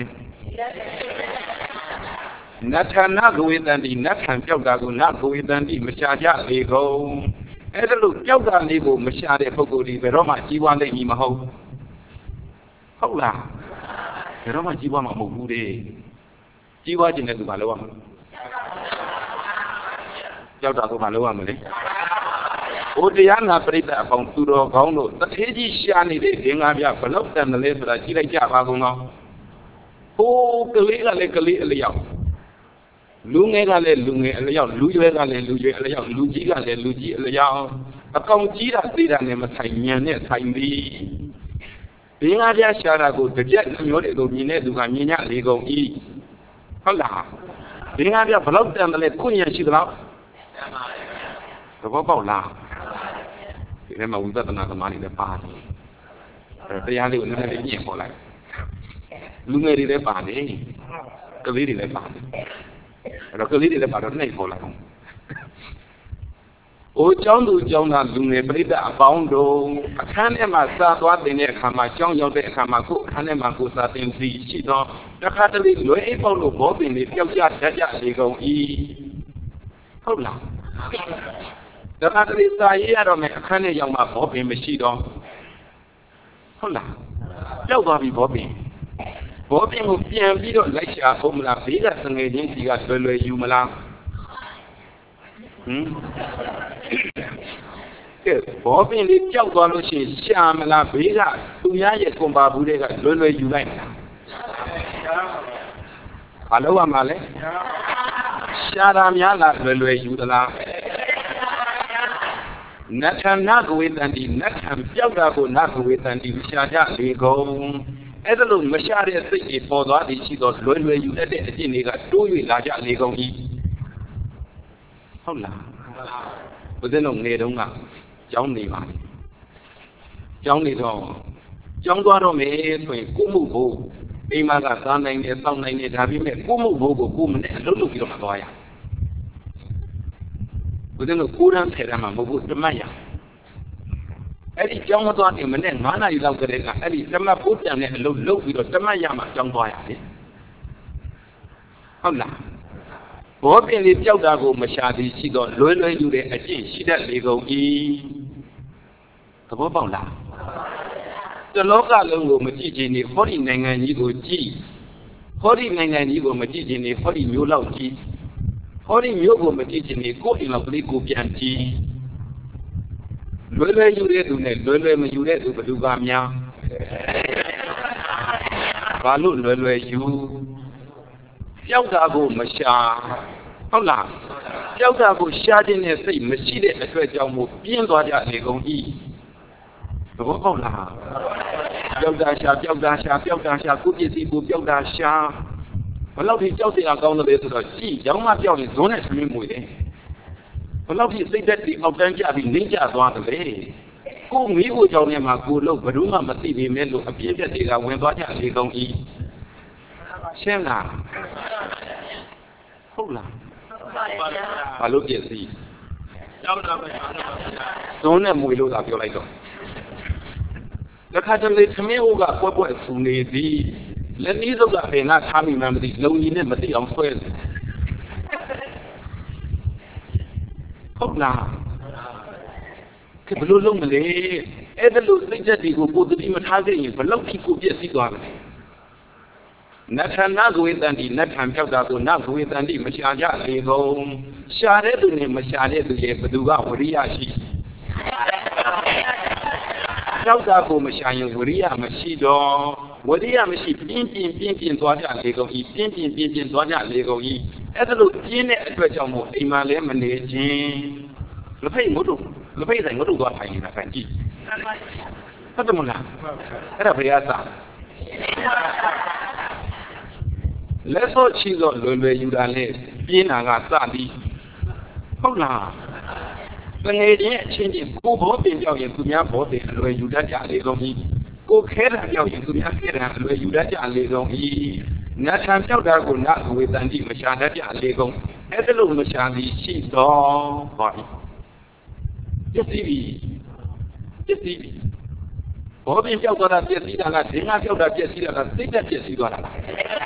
နတ်ထာနကဝေတန်တိနတ်ခံပြောက်တာကိုနကဝေတန်တိမရှာကြလေကုန်အဲ့ဒါလို့ပြောက်တာလေးကိုမရှာတဲ့ပုဂ္ဂိုလ်ဒီဘယ်တော့မှကြီးပွားနိုင်မည်မဟုတ်ဟုတ်လားဘယ်တော့မှကြီးပွားမှာမဟုတ်ဘူးလေကြီးပွားခြင်းတဲ့သူကလောက်ရမှာပြောက်တာကိုမလောက်ရမလဲဟိုတရားနာပရိသတ်အပေါင်းသူတော်ကောင်းတို့တထေးကြီးရှာနေတဲ့ဒင်းကားပြဘလောက်တန်တယ်လဲဆိုတာကြည့်လိုက်ကြပါကုန်တော့ဟိုကလေးကလည်းကလေးအလျောက်လူငယ်ကလည်းလူငယ်အလျောက်လူရွယ်ကလည်းလူရွယ်အလျောက်လူကြီးကလည်းလူကြီးအလျောက်အကောင်ကြီးတာသေးတာနဲ့မဆိုင်ညံနဲ့ဆိုင်သည်ဘင်းကားပြရှာတာကိုတကြက်မျိုးတွေကိုမြင်တဲ့သူကမြင်ရလေကုန်၏ဟုတ်လားဘင်းကားပြဘလောက်တန်တယ်လဲခွင့်ရရှိသလားသဘောပေါက်လားဒီထဲမှာဝိပဿနာသမားတွေလည်းပါတယ်တရားလေးကိုနည်းနည်းညင်ပေါ်လိုက်လူငယ်တွေလည်းပါတယ်ကလေးတွေလည်းပါတယ်အဲ့တော့ကလေးတွေလည်းပါတော့နှိပ်ပေါ်လိုက်အောင်အိုးကျောင်းသူကျောင်းသားလူငယ်ပြိတ္တအပေါင်းတို့အခန်းထဲမှာစာသွားတင်တဲ့အခါမှာကျောင်းရောက်တဲ့အခါမှာကိုယ်အခန်းထဲမှာကိုယ်စာတင်စီရှိတော့တစ်ခါတလေလွယ်အိပ်ပေါက်လို့ဘောပင်လေးပျောက်ကျတတ်ကြလေကုန်၏ဟုတ်လားတစ်ခါတလေစာရေးရတော့မယ်အခန်းထဲရောက်မှဘောပင်မရှိတော့ဟုတ်လားပျောက်သွားပြီဘောပင်ကိုပြန်ပြီးတော့လိုက်ရှာအောင်မလားဘေးကစငယ်ချင်းစီကလွယ်ယူမလားကဲဘောပင်လေးကြောက်သွားလို့ရှိရင်ရှာမလားဘေးကသူများရဲ့ကွန်ပါဘူးတွေကလွယ်ယူလိုက်မလားဘာလို့ရမှာလဲရှာတာများလားလွယ်ယူသလားနတ်ထနာကဝေတန်ဒီနတ်ထံပြောက်တာကိုနတ်ကဝေတန်ဒီရှာကြလေကုန်အဲ့ဒါလို့မရှာတဲ့စိတ်တွေပေါ်သွားသည်ရှိတော့လွယ်ယူတဲ့အကျင့်တွေကတိုး၍လာကြလေကုန်၏ဟုတ်လားဘုရင်တို့ငယ်တုန်းကကျောင်းနေပါလေကျောင်းနေတော့ကျောင်းသွားတော့မယ်ဆိုရင်ကိုမှုဖို့အိမ်မှာကစားနိုင်တယ်တောက်နိုင်တယ်ဒါပေမဲ့ကိုမှုဖို့ကိုကိုမနဲ့အလုပ်လုပ်ပြီးတော့မသွားရဘုရင်တို့ကိုရမ်းဖယ်ရမှာမဟုတ်ဘူးတမတ်ရအဲ့ဒီကျောင်းမသွားခင်မနဲ့9 နာရီလောက်ကတည်းကအဲ့ဒီတမတ်ပိုးပြန်တဲ့အလုပ်လုပ်ပြီးတော့တမတ်ရမှာကျောင်းသွားရတယ်ဟုတ်လားဘောပင်လေးကြောက်တာကိုမရှာသည်ရှိတော့လွယ်ယူတဲ့အကျင့်ရှိတတ်လေကုန်၏သဘောပေါက်လားတလောကလုံးကိုမကြည့်ခြင်းနေဟောဒီနိုင်ငံကြီးကိုကြည့်ဟောဒီနိုင်ငံကြီးကိုမကြည့်ခြင်းနေဟောဒီမျိုးလောက်ကြည့်ဟောဒီမျိုးကိုမကြည့်ခြင်းနေကိုယ်အိမ်လောက်ကလေးကိုပြန်ကြည့်လွယ်ယူတဲ့သူနဲ့လွယ်မယူတဲ့သူဘယ်သူကများဘာလို့လွယ်ယူကြောက်တာကိုမရှာဟုတ်လားကြောက်တာကိုရှာခြင်းနဲ့စိတ်မရှိတဲ့အတွက်ကြောင့်မို့ပြင်းသွားကြလေကုန်၏သဘောပေါက်လားကြောက်တာရှာကိုပစ္စည်းကိုကြောက်တာရှာဘယ်လောက်ထိကြောက်စရာကောင်းတယ်ဆိုတော့ကြည့်ရောင်းမပြောက်ရင်ဇွန်းနဲ့ဆွေးမွေတယ်ဘယ်လောက်ထိစိတ်သက်တည်အောက်တန်းကြပြီးနှင်းကျသွားတယ်လေကိုမိကိုကြောင့်နဲ့မှာကိုလို့ဘယ်သူမှမသိပေမဲ့လို့အပြည့်ပြည့်တွေကဝင်သွားကြလေကုန်၏ရှင်းလားဟုတ်လားဘာလို့ပြည့်စည်ကြောက်တာပဲဇုံးနဲ့မွေလို့သာပြောလိုက်တော့လက်ခါတလေသမင်းဦးကပွဲဆူနေသည်လက်နည်းစုပ်ကပင်ကထားမိမှမသိလုံကြီးနဲ့မသိအောင်ဆွဲတယ်ဟုတ်လားကဲဘလို့လုံးမလဲအဲ့ဒါလို့စိတ်သက်တွေကိုကိုယ်တတိမထားခဲ့ရင်ဘလို့ဖြစ်ကိုပြည့်စည်သွားမလဲနတ်ထနာကဝေတန်ဒီနတ်ထံပြောက်တာကိုနတ်ကဝေတန်ဒီမရှာကြလေကုန်ရှာတဲ့သူနဲ့မရှာတဲ့သူရဲ့ဘသူကဝရိယရှိပြောက်တာကိုမရှာရင်ဝရိယမရှိတော့ဝရိယမရှိပြင်းပြင်းသွားကြလေကုန်ဤပြင်းသွားကြလေကုန်ဤအဲ့ဒါလို့ပြင်းတဲ့အတွက်ကြောင့်မို့အိမ်မှာလည်းမနေခြင်းလက်ဖိတ်ဆိုင်ငုတ်သွားထိုင်နေတာကန်ကြည့်ဟုတ်တယ်မလားအဲ့ဒါဘယ်ရသလက်စောချီတော့လွယ်ယူတာနဲ့ပြင်းတာကစသည်ဟုတ်လားတငယ်ချင်းအချင်းချင်းကိုဘောတင်ကြောက်ရင်သူများဘောတင်အလွယ်ယူတတ်ကြလေကုန်ပြီကိုခဲတာကြောက်ရင်သူများခဲတာအလွယ်ယူတတ်ကြလေကုန်ပြီနတ်ထံပြောက်တာကိုနတ်ဝေတန်တိမရှာတတ်ကြလေကုန်အဲ့ဒါလို့မရှာသည်ရှိတော့ပါပြီပြည့်စည်ပြီဘောပင်ပြောက်သွားတာပြည့်စည်တာကဒင်းကပြောက်တာပြည့်စည်တာကစိတ်သက်ပြည့်စည်သွားတာလား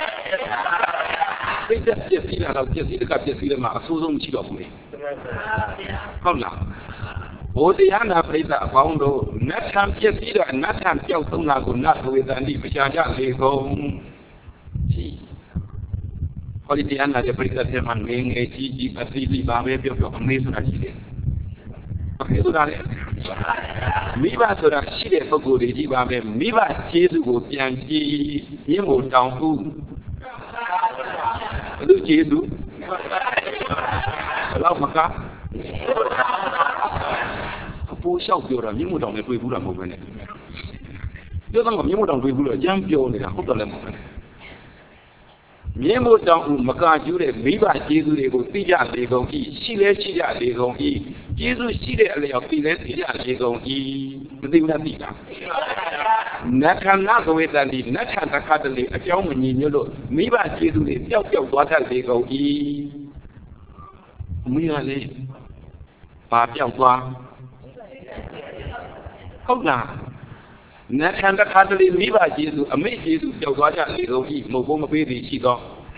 စိတ်သက်ပြည့်စည်တာတော့ပြည့်စည်တဲ့ကပြည့်စည်တယ်မှာအဆိုးဆုံးမရှိတော့ဘူးလေဟုတ်လားဘုရားနာပြိဿအပေါင်းတို့နတ်ထံပြည့်စည်တာနတ်ထံပြောက်ဆုံးတာကိုနတ်ဝေတန်တိမရှာကြလေကုန်ကြီးဟောဒီတရားနာတဲ့ပြိဿထဲမှာငယ်ကြီးအသိသိပါပဲပြောအမေးဆိုတာရှိတယ်ဆိုတာလေမိဘဆိုတာရှိတဲ့ပုဂ္ဂိုလ်တွေကြီးပါပဲမိဘကျေးဇူးကိုပြန်ကြည့်ရင်းကိုတောင်းဦးဘယ်လိုကျေးဇူး老么干？不小表了，你木头的对不了没分的。有当我你木头对不了，讲表的好多了没分。你木头没干就的，没把技术的个低价的工艺，系列系价的工艺，技术系列了要低廉低价的工艺，不对不对的。那看那个位置里，那看他看的里，叫我们研究了，没把技术的标标多少的工艺，没有嘞，把标多。好啦，那看他看的里没把技术，没技术标多少的工艺，没没被的去到。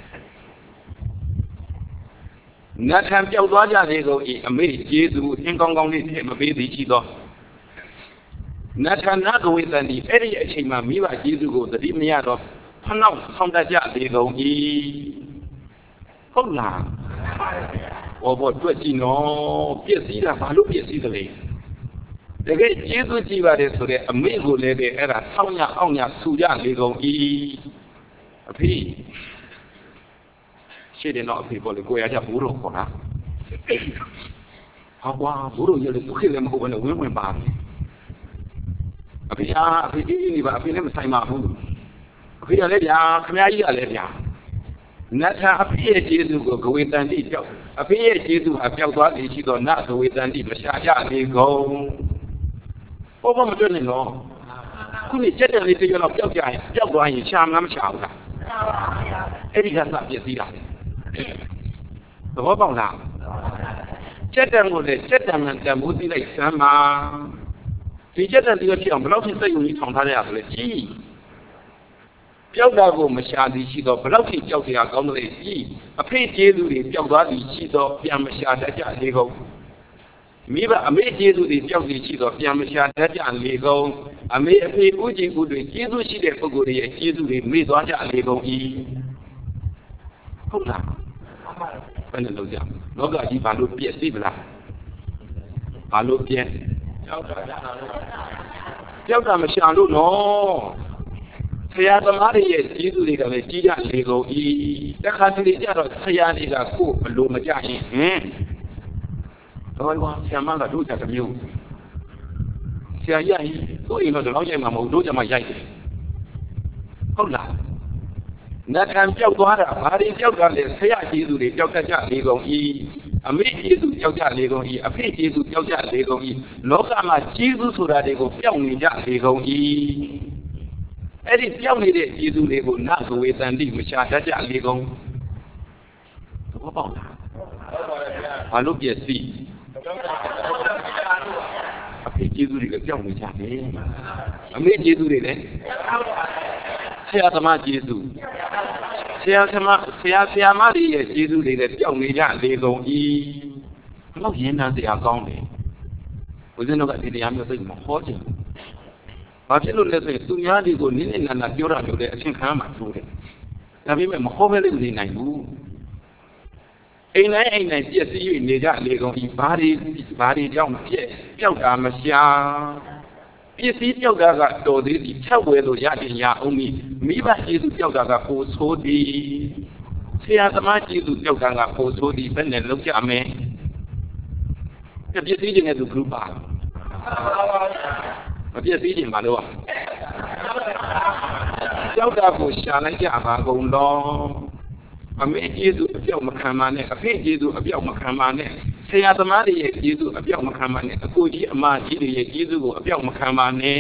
那看标多少的工艺，没技术，天刚刚的天没被的去到。那看那个位置里，这里也起码没把技术的里面的，他那放在家的工艺，好啦，我做技能，别死了，马路别死的嘞。这个技术计划的时候，美国那个那个厂家、行家、出家的工艺，呸，现在那呸，过来国家叫不落好了，好哇，不落有的不可能不可能问问吧。พี่อาพี่นี่แบบพี่เนี่ยมันใส่มาพูดพี่อะไรเนี่ยขมายอีอะไรเนี่ยนัทอาพี่เจสุก็กวยตันที่เจ้าพี่เจสุอาเจ้าตัวที่ชิดอนักกวยตันที่มาชาญาดีกงโอ้บ่มาด้วยนี่เนาะคุณนี่เจ็ดเดือนนี่จะเราเจ้าใจเจ้าตัวให้ชามน้ำชาวล่ะไอ้ที่เขาสับเปลี่ยนสีล่ะแต่ว่าบ้างล่ะเจ็ดเดือนหมดเลยเจ็ดเดือนนั้นแต่มุสิได้สมาဒီချက်တဲ့ဒီလိုဖြစ်အောင်ဘယ်လောက်ထိစိတ်ဝင်ကြီးထောင်ထားရရလဲကြီးပျောက်တာကိုမရှာသည်ရှိတော့ဘယ်လောက်ထိကြောက်เสียကောင်းတယ်ကြီးအဖေကျေးဇူးတွေပျောက်သွားသည်ရှိတော့ပြန်မရှာတတ်ကြလေကုန်မိဘအမေကျေးဇူးတွေပျောက်သည်ရှိတော့ပြန်မရှာတတ်ကြလေကုန်အမေအဖေဦးကြီးဦးတွေကျေးဇူးရှိတဲ့ပုဂ္ဂိုလ်တွေရဲ့ကျေးဇူးတွေမေ့သွားကြလေကုန်ဤဟုတ်လားဘယ်နဲ့လုပ်ကြလောကကြီးဘာလို့ပြည့်သိပလားဘာလို့ပြည့်ကြောက်တာမရှာလို့နော်ဆရာသမားတွေရဲ့ကျေးဇူးတွေကလည်းကြီးကြလေကုန်ဤတခါတလေကြတော့ဆရာတွေကကိုယ်ဘလို့မကြရင်တော့ကွာဆရာမကတို့ချက်တစ်မျိုးဆရာရိုက်ကိုယ်အိမ်တော့တော့ရိုက်မှာမဟုတ်တို့ကြမှာရိုက်တယ်ဟုတ်လားနတ်ခံပြောက်သွားတာဘာတွေပြောက်တာလဲဆရာကျေးဇူးတွေပြောက်တတ်ကြလေကုန်ဤအမေကျေးဇူးပြောက်ကြလေကုန်ဤအဖေကျေးဇူးပြောက်ကြလေကုန်ဤလောကမှာကျေးဇူးဆိုတာတွေကိုပြောက်နေကြလေကုန်ဤအဲ့ဒီပြောက်နေတဲ့ကျေးဇူးတွေကိုနတ်ကဝေတန်တိမရှာတတ်ကြလေကုန်သဘောပေါက်လားဘာလို့ပြည့်စည်အဖေကျေးဇူးတွေကပြောက်နေကြတယ်အမေကျေးဇူးတွေလည်းဆရာသမားကျေးဇူးဆရာမတွေရဲ့ကျေးဇူးတွေလည်းပြောင်းနေကြလေကုန်ဤဘလို့ရင်းနှံစရာကောင်းတယ်ဦးဇင်းတို့ကဒီတရားမျိုးသိမဟောချင်ဘာဖြစ်လို့လဲဆိုရင်သူများတွေကိုနည်းနည်းနာနာပြောတာမျိုးတဲ့အချင်းခံမှထိုးတယ်ဒါပေမဲ့မဟောပဲလို့နေနိုင်ဘူးအိမ်တိုင်းပြည့်စည်၍နေကြလေကုန်ဤဘာတွေကြောင့်ဖြစ်ပြောက်တာမရှာပစ္စည်းပြောက်တာကတော်သေးသည်ချက်ဝဲလို့ရတင်ရအောင်မိဘကျေးဇူးပြောက်တာကပိုဆိုးသည်ဆရာသမားကျေးဇူးပြောက်တာကပိုဆိုးသည်ဘယ်နဲ့လုပ်ကြမယ်ပစ္စည်းချင်းနဲ့သူ group ပါမပစ္စည်းချင်းပါလို့ပြောက်တာကိုရှာလိုက်ကြပါကုန်တော့အမေကျေးဇူးအပြောက်မခံပါနဲ့အဖေကျေးဇူးအပြောက်မခံပါနဲ့ဆရာသမားတွေရဲ့ကျေးဇူးအပြောက်မခံပါနဲ့အကိုကြီးအမကြီးတွေရဲ့ကျေးဇူးကိုအပြောက်မခံပါနဲ့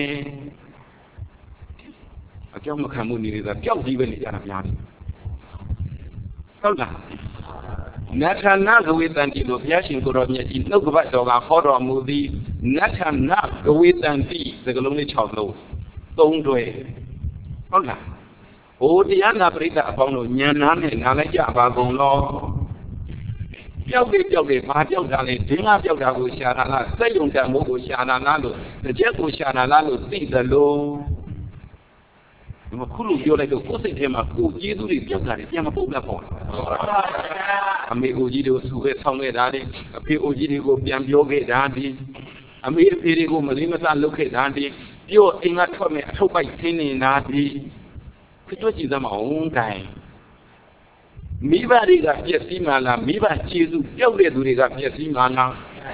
အပြောက်မခံမှုနေနေတာပျောက်ကြီးပဲနေကြတာများတယ်ဟုတ်လားနတ်ထနာကဝေတန်တိလို့ဘုရားရှင်ကိုတော်မြတ်ကြီးနှုတ်ကပတ်တော်ကဟောတော်မူသည်နတ်ထနာကဝေတန်တိစကလုံးလေး6လုံး3တွဲဟုတ်လားဟိုတရားနာပရိသတ်အပေါင်းတို့ဉာဏ်နာနဲ့နားလိုက်ကြပါကုန်လောပြောက်တယ်ဘာပြောက်တာလဲဒင်းကပြောက်တာကိုရှာတာလားစက်ယုံတံမိုးကိုရှာတာလားလို့တစ်ချက်ကိုရှာတာလားလို့သိသလိုဒီမှာခုလိုပြောလိုက်တော့ကိုယ်စိတ်ထဲမှာကိုကျေးဇူးတွေပြောက်တာတွေပြန်မပုတ်လက်ပေါ့အမေအိုကြီးတွေကိုစုခဲ့ဆောင်းခဲ့တာတွေအဖေအိုကြီးတွေကိုပြန်ပြောခဲ့တာတွေအမေအဖေတွေကိုမလေးမစားလုပ်ခဲ့တာတွေပြောအိမ်ကထွက်မဲ့အထုပ်ပိုက်ခင်းနေတာတွေဖြစ်ကြည့်သမောင်းတိုင်းမိဘတွေကပြည့်စည်မှလားမိဘကျေးဇူးပြောက်တဲ့သူတွေကပြည့်စည်မှလား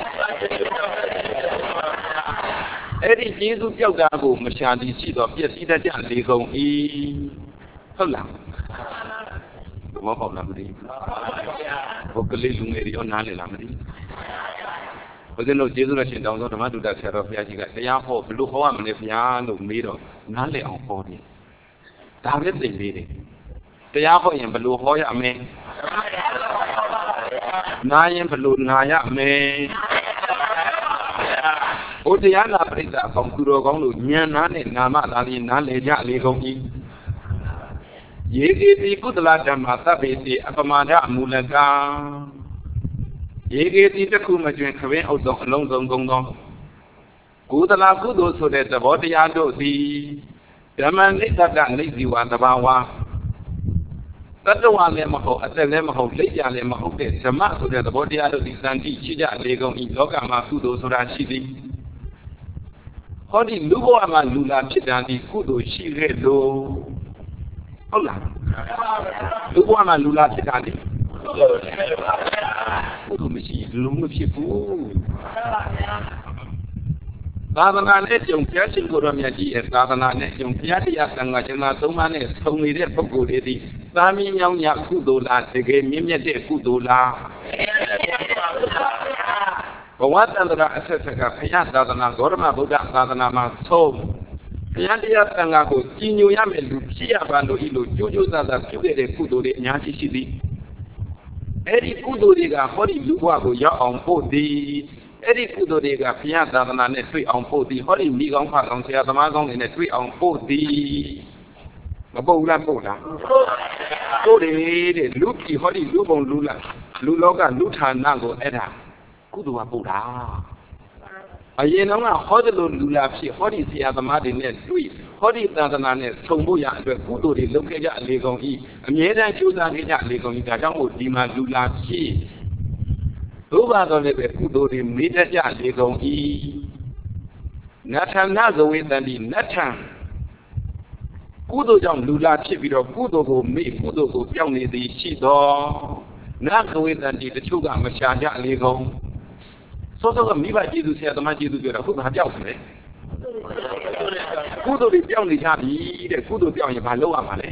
အဲ့ဒီကျေးဇူးပြောက်တာကိုမရှာသည်ရှိတော့ပြည့်စည်တတ်ကြလေကုန်၏ဟုတ်လားဘောပေါက်လားမသိဘူးဘုကလေးလူငယ်တွေရောနားလည်လားမသိဘူးဘုရားတို့ကျေးဇူးတော်ရှင်တောင်းသောဓမ္မတုဒ္ဒဆရာတော်ဘုရားကြီးကတရားဟောဘယ်လိုဟောရမလဲဘုရားလို့မေးတော့နားလည်အောင်ဟောတယ်ဒါပဲသိသေးတယ်တရားဟောရင်ဘယ်လိုဟောရမလဲနာရင်ဘယ်လိုနာရမလဲဘုရားနာပရိသတ်အပေါင်းသူတော်ကောင်းတို့ဉာဏ်နာနဲ့နာမသာလျှင်နားလည်ကြလေကုန်၏ယေကေတိကုသလဓမ္မသဗ္ဗေတိအပမဒမူလကံယေကေတိတစ်ခုမကျွင်ခဝင်းအုပ်ဆုံးအလုံးစုံကုန်သောကုသလကုသိုလ်ဆိုတဲ့သဘောတရားတို့သည်ဓမ္မနိစ္စတနိစီဝသဘာဝတတ္တဝါလည်းမဟုတ်အသက်လည်းမဟုတ်လက်ရလည်းမဟုတ်တဲ့ဓမ္မဆိုတဲ့သဘောတရားတို့ဒီစံတိရှိကြလေကုန်ဤလောကမှာကုသိုလ်ဆိုတာရှိသည်ဟောဒီလူဘဝမှာလူလာဖြစ်တာဒီကုသိုလ်ရှိခဲ့လို့ဟုတ်လားလူဘဝမှာလူလာဖြစ်တာဒီကုသိုလ်မရှိလူမဖြစ်ဘူးသာသနာနဲ့ကြုံဘုရားရှင်ကိုယ်တော်မြတ်ကြီးရဲ့သာသနာနဲ့ကြုံဘုရားတရားသံဃာရှင်သာသုံးပါးနဲ့ဆုံနေတဲ့ပုဂ္ဂိုလ်တွေဒီသာမင်းမြောင်းညကုသိုလ်လားတကယ်မြင့်မြတ်တဲ့ကုသိုလ်လားဘဝတန္တရာအဆက်ဆက်ကဘုရားသာသနာဂေါရမဗုဒ္ဓသာသနာမှာဆုံးဘုရားတရားသံဃာကိုကြီးညိုရမယ်လူဖြစ်ရပါလို့ဤလိုကြိုးကြိုးစားစားပြုခဲ့တဲ့ကုသိုလ်တွေအများကြီးရှိသည်အဲ့ဒီကုသိုလ်တွေကဟောဒီလူဘဝကိုရောက်အောင်ပို့သည်အဲ့ဒီကုသိုလ်တွေကဘုရားသာသနာနဲ့တွေ့အောင်ပို့သည်ဟောဒီမိကောင်းဖကောင်းဆရာသမားကောင်းတွေနဲ့တွေ့အောင်ပို့သည်မပို့လားပို့လားပို့တယ်တဲ့လူကြီးဟောဒီလူပုံလူလာလူလောကလူဌာနကိုအဲ့ဒါကုသိုလ်ကပို့တာအရင်တော့ဟောဒီလိုလူလာဖြစ်ဟောဒီဆရာသမားတွေနဲ့တွေ့ဟောဒီသာသနာနဲ့ဆုံဖို့ရအတွက်ကုသိုလ်တွေလုပ်ခဲ့ကြလေကုန်၏အမြဲတမ်းကြိုးစားခဲ့ကြလေကုန်၏ဒါကြောင့်မို့ဒီမှာလူလာဖြစ်ဒုဘာတော်လည်းပဲကုသိုလ်တွေမေးတတ်ကြလေကုန်၏နထနဇဝေတန္တိနထံကုသိုလ်ကြောင့်လူလာဖြစ်ပြီးတော့ကုသိုလ်ကိုမေ့ကုသိုလ်ကိုပြောင်းနေသည်ရှိတော်နဇဝေတန္တိတချို့ကမရှာကြလေကုန်စောစောကမိဘကျေးဇူးဆရာသမားကျေးဇူးပြောတာခုကပြောက်တယ်ကုသိုလ်တွေပြောင်းနေကြပြီတဲ့ကုသိုလ်ပြောင်းရင်ဘာလုပ်ရမှာလဲ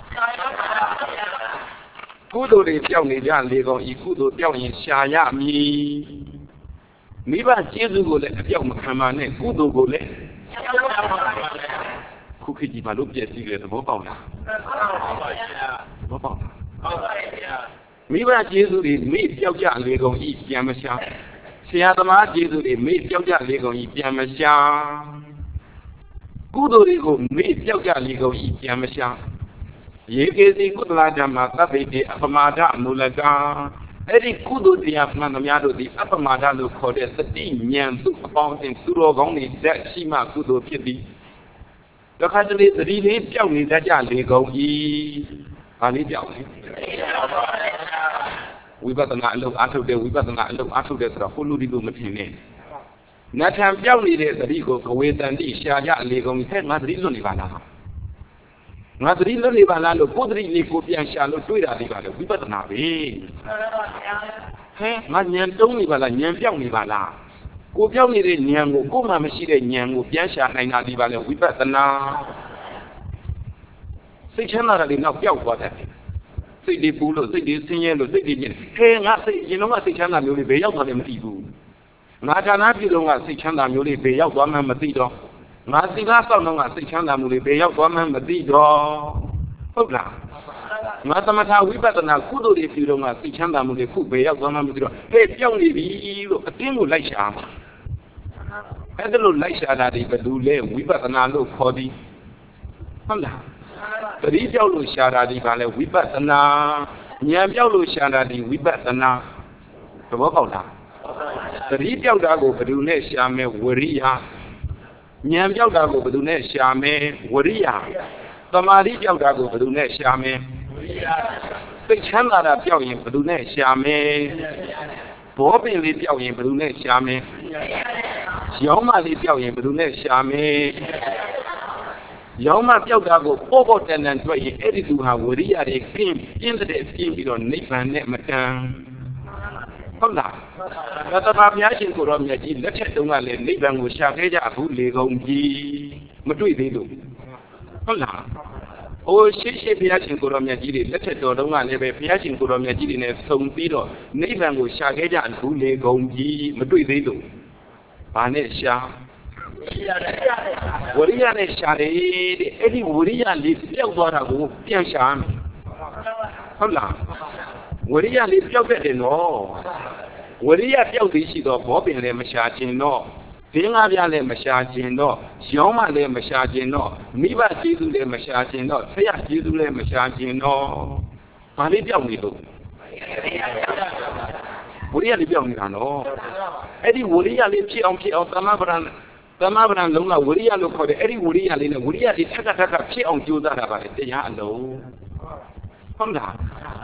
ကုသိုလ်တွေပြောင်းနေကြလေကောင်ဤကုသိုလ်ပြောင်းရင်ရှာရမည်မိဘကျေးဇူးကိုလည်းအပြောက်မခံပါနဲ့ကုသိုလ်ကိုလည်းခုခေတ်ကြီးဘာလို့ပြည့်စည်လဲသဘောပေါက်လားသဘောပေါက်လားမိဘကျေးဇူးတွေမိပြောက်ကြလေကောင်ဤပြန်မရှာဆရာသမားကျေးဇူးတွေမိပြောက်ကြလေကောင်ဤပြန်မရှာကုသိုလ်တွေကိုမိပြောက်ကြလေကောင်ဤပြန်မရှာယေကေစီကုသလဓမ္မသဗ္ဗေတိအပမဒမူလကံအဲ့ဒီကုသိုလ်တရားမှန်သမျှတို့သည်အပမဒလို့ခေါ်တဲ့သတိဉာဏ်သူအပေါင်းအသင်းသူတော်ကောင်းတွေတက်ရှိမှကုသိုလ်ဖြစ်သည်တခါတလေသတိလေးပြောက်နေတတ်ကြလေကုန်၏ဘာလေးပြောက်လဲဝိပဿနာအလုပ်အားထုတ်တယ်ဝိပဿနာအလုပ်အားထုတ်တယ်ဆိုတော့ဟိုလူဒီလိုမထင်နဲ့နတ်ထံပြောက်နေတဲ့သတိကိုကဝေတန်တိရှာကြလေကုန်ဟဲ့ငါသတိလွတ်နေပါလားငါသတိလွတ်နေပါလားလို့ကိုယ်သတိလေးကိုပြန်ရှာလို့တွေးတာလေးပါလေဝိပဿနာပဲဟဲ့ငါဉာဏ်တုံးနေပါလားဉာဏ်ပြောက်နေပါလားကိုပြောက်နေတဲ့ဉာဏ်ကိုကိုမှမရှိတဲ့ဉာဏ်ကိုပြန်ရှာနိုင်တာဒီပါလေဝိပဿနာစိတ်ချမ်းသာတာလေးနောက်ပြောက်သွားတယ်စိတ်တွေပူလို့စိတ်တွေဆင်းရဲလို့စိတ်တွေညစ်ဟဲငါစိတ်ရင်တော့ကစိတ်ချမ်းသာမျိုးလေးဘယ်ရောက်သွားလဲမသိဘူးငါဌာနပြုတော့ကစိတ်ချမ်းသာမျိုးလေးဘယ်ရောက်သွားမှမသိတော့ငါသီလဆောက်တော့ကစိတ်ချမ်းသာမှုလေးဘယ်ရောက်သွားမှမသိတော့ဟုတ်လားငါသမထဝိပဿနာကုသိုလ်တွေပြုတော့ကစိတ်ချမ်းသာမှုလေးခုဘယ်ရောက်သွားမှမသိတော့ဟဲ့ပြောင်းနေပြီလို့အတင်းကိုလိုက်ရှာမှာအဲ့ဒါလို့လိုက်ရှာတာဒီဘယ်လိုလဲဝိပဿနာလို့ခေါ်သည်ဟုတ်လားသတိပြောက်လို့ရှာတာဒီဘာလဲဝိပဿနာဉာဏ်ပြောက်လို့ရှာတာဒီဝိပဿနာသဘောပေါက်လားသတိပြောက်တာကိုဘယ်သူနဲ့ရှာမယ်ဝရိယဉာဏ်ပြောက်တာကိုဘယ်သူနဲ့ရှာမယ်ဝရိယသမာဓိပြောက်တာကိုဘယ်သူနဲ့ရှာမယ်ဝရိယစိတ်ချမ်းသာတာပြောက်ရင်ဘယ်သူနဲ့ရှာမယ်ဘောပင်လေးပြောက်ရင်ဘယ်သူနဲ့ရှာမယ်ရောင်းမလေးပြောက်ရင်ဘယ်သူနဲ့ရှာမယ် Yama Piago, over and try edit to have Woria came in the came on Nathan Matan. Không nào, và ta làm nhá trên cổ đầm nhà chị đã chạy đông là lên đi bằng một sao cái giả phụ lì gồng gì mà đuổi đi đủ. Không nào, ôi xe phía trên cổ đầm nhà chị đã chạy đông là lên về phía trên cổ đầm nhà chị này sông tí rồi, lấy bằng một sao cái giả phụ lì gồng gì mà đuổi đi đủ. Bạn ấy sao? Woria này sao đấy? Ấy Woria đi theo qua ra cũng tiếng sao? Không nào. Woria live your bed in all. Woria tell this is of Bobbin le massaging no. Fingaria le massaging no. Sioma le massaging no. Miba Jidu le massaging no. Faya Jidu le massaging no. Pali Biamito. Woria live young no. Eddie Woria lives on Tamabran Luna Woria look for the Eddie Woria in a Woria is Taka on Judah about it. They are low. Come down.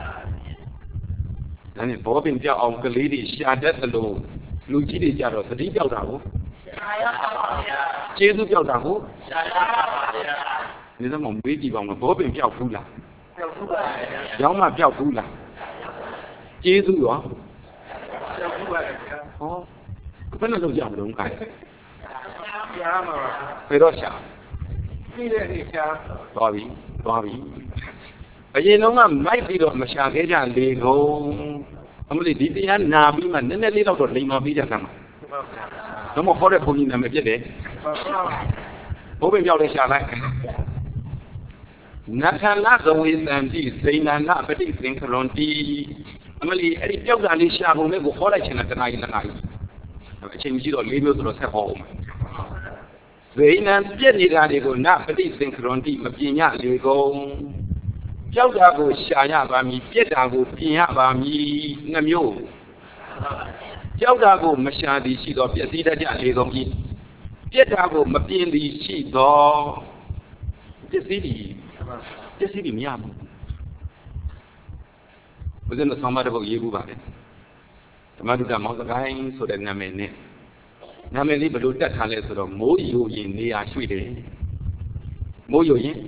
Nên bố bên cho ông cái lý đi xa đất là lưu chí đi cha rồi thì đi giao đảo chế giúp giao đảo nên nó mong biết gì bằng mà bố bên cho phu là giống mà cho phu là chế giúp đó vẫn là đâu dòng đúng cái phải đó sao to bí bởi vì nó mà mấy đi rồi mà sao cái ra liền không thì đi đi ăn nào bí mà nên đi đâu rồi đi mà bí ra rằng nó một khó để không nhìn là mình biết đấy bố bên nhau đây sao lại nát than nát rồi làm gì xây nát nát phải đi sinh con đi thì ấy tiêu ra đi sao không biết bố khó lại chuyện là cái này chuyện gì rồi lấy biểu rồi sẽ hỏng vậy nên biết đi ra đi còn nát phải đi sinh con đi mà bị nhát đi còn Cháu ra của xa nhà bà mì, biết ra của phía nhà bà mì ngâm nhô. Cháu ra của mà xa đi xí đó, biết gì đã trả lời không gì. Biết ra của mà biên đi xí đó, biết gì đi nhà bà. Bây giờ nó xong bà đã bảo yêu bà đấy. Mà tôi đã mong ra cái số đẹp nhà mình nè. Nhà mình đi bà đối tất thả lệ số đó, mỗi yêu nhìn đi à suy đấy. Mỗi yêu nhìn.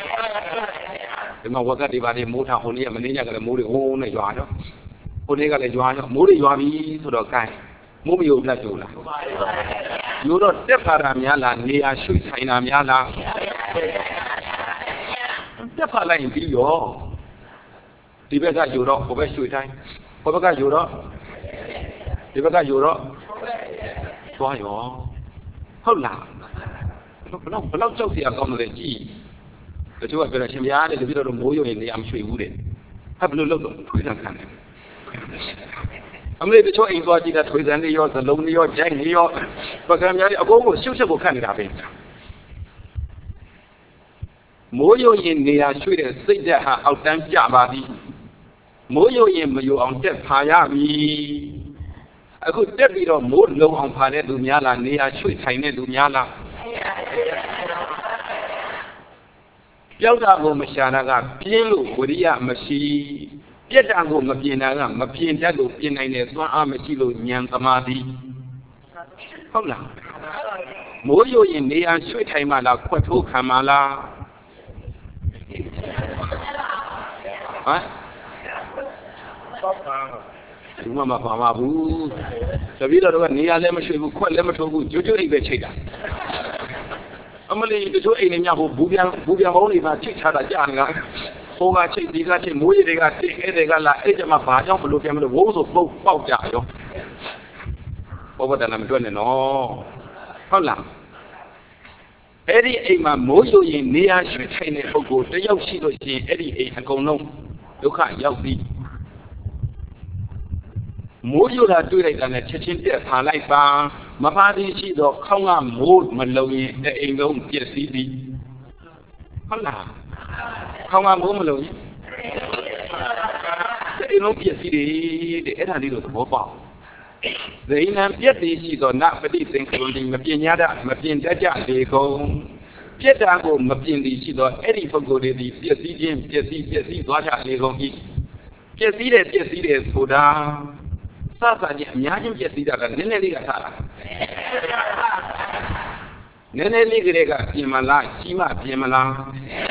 Mà qua cái đi vào thì mua thằng hôn này mình đi nhà cái là mua được hôn này dọa đó, hôn này cái là dọa đó, mua được dọa vì số đó cái, mua nhiều là chủ là, nhiều đó tiếp vào làm nhà là người suy thay làm nhà là, tiếp vào lại bị dọa, thì bây giờ dọa đó, có phải suy thay, có phải cái dọa đó, thì bây giờ dọa đó, dọa dọa, không làm, nó châu thì còn là gì? Cái chỗ về là xem giá để biết đâu mối rồi thì làm suy vũ đấy, hay là lâu thời gian khăn này, anh ấy cái chỗ anh gọi chỉ là thời gian đi do giờ lâu đi do chạy đi do, và cái nhà đi có một siêu siêu của khăn này đấy, mối rồi thì làm suy để xây dựng hạ ao tam trả bà đi, mối rồi thì mà yêu ông chết phá ya đi, anh cứ chết đi rồi mối lâu ông phá này dunia là làm suy thay này dunia là Giao ra của mà xa là biến lộ của đi mà xí biết ra của mà biến là mà biến ra lộ biến này này doa mà xí lộ nhang tâm đi không là mỗi yêu nhìn đi ăn suy thay mà là quật thu khả mà là hả đúng mà phá mà bù cho biết đâu ní ăn lên mà suy bù quật lên mà suy bù chú chú đi về chơi đã Amali cái chỗ anh em nhà hồ bù biang máu này mà chích chả đã chán cả, hồ gà chích gì gà chích muối gì gà chích cái gà là ấy cho mà phá trong một lô kem nó vỗ rồi bao trả rồi, bao giờ làm chuyện này nó không làm, ấy đi anh mà mỗi chỗ gì nia suy thay này không có cái dâu xí rồi gì ấy đi anh thành công nông, đâu phải dâu đi, mỗi chỗ là tôi đây là chết chết để phá lại ba mà phá đi xí đó không làm một mình lâu gì để anh ông chia xí đi không là không làm một mình lâu gì để anh ông chia xí đi để anh đi được bố bảo đấy nên biết đi xí đó nạp phải đi sinh con đi mà biết nhá đã mà biết đã trả đi không biết ra của mà biết đi xí đó ấy đi không có đi biết xí đó trả đi không đi biết xí để số đa Sasa ni mnyaji mjesi daga nene liga tala nene ligrega piemala chima piemala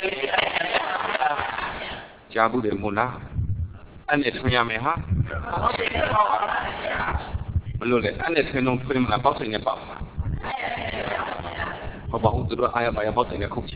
jabu de mula ane thunyame ha lole ane thunong phimla paut ne pa ho ba hu tu aya ba ya paut ne khuk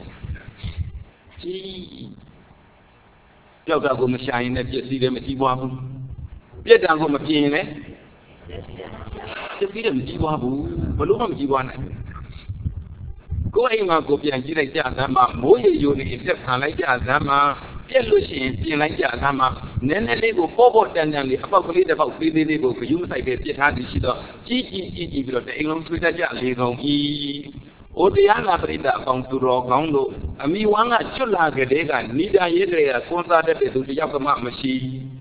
chiပြောက်တာကိုမရှာရင်လည်းပြည့်စည်တယ်မကြည့်ပွားဘူးပြက်တံကိုမပြင်းရင်လည်းပြည့်စည်တယ်မကြည့်ပွားဘူးဘလို့မှမကြည့်ပွားနိုင်ကိုယ်အိမ်မှာကိုပြန်ကြည့်လိုက်ကြစမ်းမှာမိုးရေယိုနေပြက်ခံလိုက်ကြစမ်းမှာပြက်လို့ရှိရင်ပြင်လိုက်ကြစမ်းမှာနည်းနည်းလေးကိုပေါ့တန်လေးအပေါက်ကလေးတစ်ပေါက်သေးသေးလေးကိုဂယုမဆိုင်ပဲပြစ်ထားသည်ရှိတော့ကြီးပြီးတော့တအိမ်လုံးထွေးတတ်ကြလေကုန်ဤဩတရားနာပရိသတ်အပေါင်းသူတော်ကောင်းတို့အမိဝမ်းကကျွတ်လာကြတဲ့ကနိဒာရဲကြတဲ့ကွန်စားတတ်တဲ့သူတယောက်ကမှမရှိ